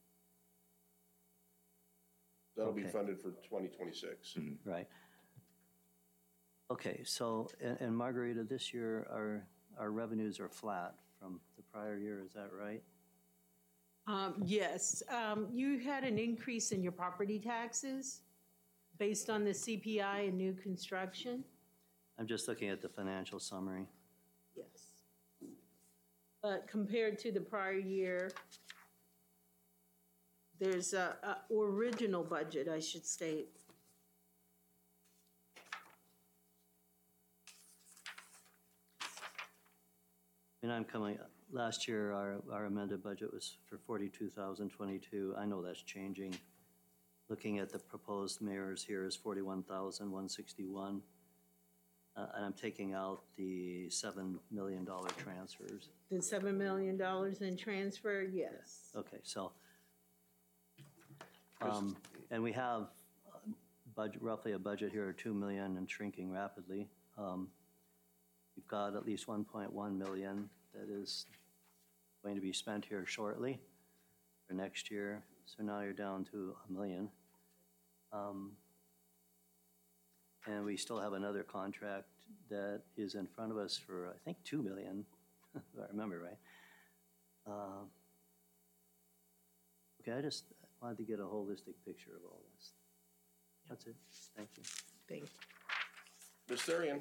That'll be Okay. funded for twenty twenty-six. Right. Okay, so, and, and Margarita, this year, our, our revenues are flat from the prior year, is that right? Um, yes, um, you had an increase in your property taxes based on the C P I and new construction. I'm just looking at the financial summary. Yes. But compared to the prior year, there's a, a original budget, I should state. And I'm coming, last year, our, our amended budget was for forty-two thousand twenty-two. I know that's changing. Looking at the proposed mayor's here is forty-one thousand one sixty-one. Uh, and I'm taking out the seven million dollar transfers. The seven million dollars in transfer, yes. Okay, so, um, and we have uh, budget, roughly a budget here of two million and shrinking rapidly. Um, We've got at least one point one million that is going to be spent here shortly for next year. So now you're down to a million. Um, and we still have another contract that is in front of us for, I think, two million, if I remember right. Uh, okay, I just wanted to get a holistic picture of all this. That's it. Thank you. Thank you. Miz Therian?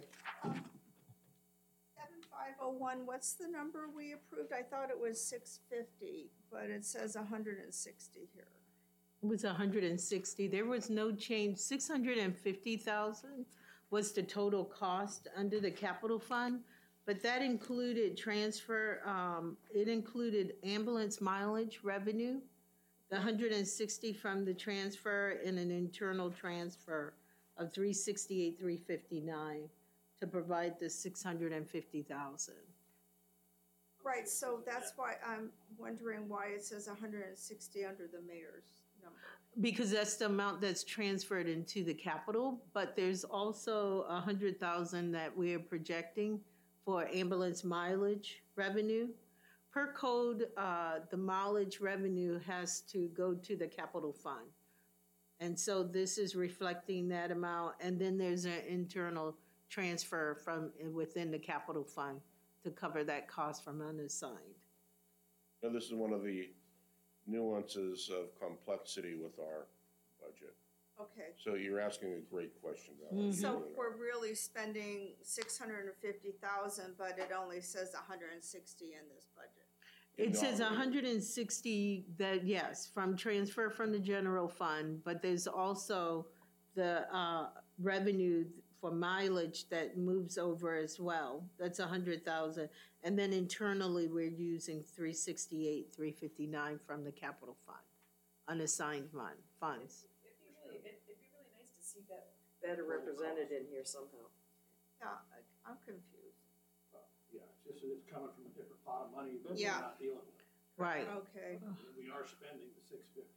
seventy-five oh one, what's the number we approved? I thought it was six fifty, but it says one hundred sixty here. It was one hundred sixty. There was no change. six hundred fifty thousand was the total cost under the capital fund, but that included transfer, um, it included ambulance mileage revenue, the one hundred sixty from the transfer and an internal transfer of three sixty-eight, three fifty-nine to provide the six hundred fifty thousand. Right, so that's why I'm wondering why it says one hundred sixty under the mayor's number. Because that's the amount that's transferred into the capital, but there's also a hundred thousand that we are projecting for ambulance mileage revenue. Per code, uh, the mileage revenue has to go to the capital fund. And so this is reflecting that amount, and then there's an internal transfer from within the capital fund to cover that cost from unassigned. Now, this is one of the nuances of complexity with our budget. Okay, So you're asking a great question, Valerie. so we're really spending six hundred fifty thousand, but it only says one hundred sixty in this budget. It says No. one hundred sixty that, yes, from transfer from the general fund, but there's also the uh, revenue for mileage that moves over as well. That's one hundred thousand. And then internally, we're using three sixty-eight, three fifty-nine from the capital fund, unassigned fund, funds. It'd be really, it'd it'd be really nice to see that better represented in here somehow. Yeah, I- I'm confused. Yeah, it's just that it's coming from a different pot of money that we're Yeah. not dealing with. Right. Okay, We are spending the six fifty.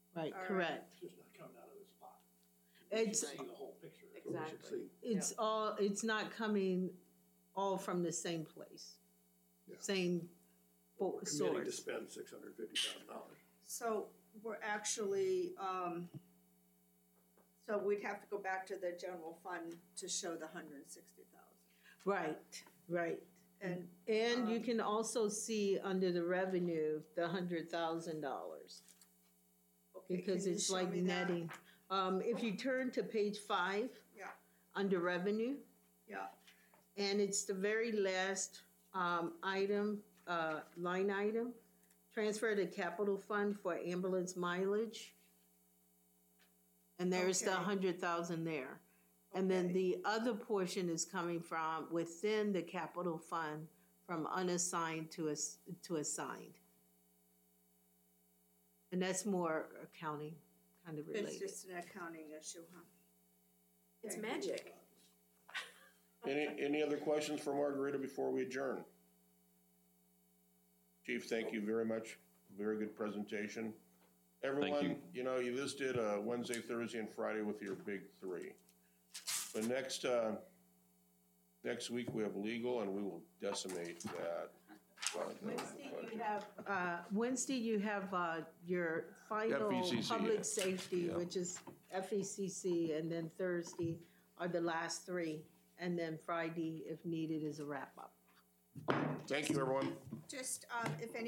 Right, All right. correct. Just not coming out of this pot. It's, See the whole picture. That's what we should Exactly. see. it's all, it's not coming all from the same place. Yeah. Same fo- We're committing to source. spend six hundred fifty thousand dollars. So we're actually, um, so we'd have to go back to the general fund to show the hundred and sixty thousand. Right, right. And, And you Um, can also see under the revenue, the hundred thousand dollars. okay, Because can you it's show like me that? netting. Um, if you turn to page five, Yeah, under revenue, yeah, and it's the very last, um, item, uh, line item, transfer to capital fund for ambulance mileage. And there's the Okay. hundred thousand there. And then Okay. the other portion is coming from within the capital fund from unassigned to as, to assigned. And that's more accounting kind of it's related. just an accounting issue, huh? It's Okay. magic. Any, any other questions for Margarita before we adjourn? Chief, thank you very much. Very good presentation. Everyone, you. you know, you just did uh Wednesday, Thursday, and Friday with your big three. But next, uh, next week we have legal and we will decimate that. Wednesday, you have, uh, Wednesday, you have, uh, your final F E C C, public yeah. safety, Yeah. which is F E C C, and then Thursday are the last three. And then Friday, if needed, is a wrap-up. Thank you, everyone. Just, um, if any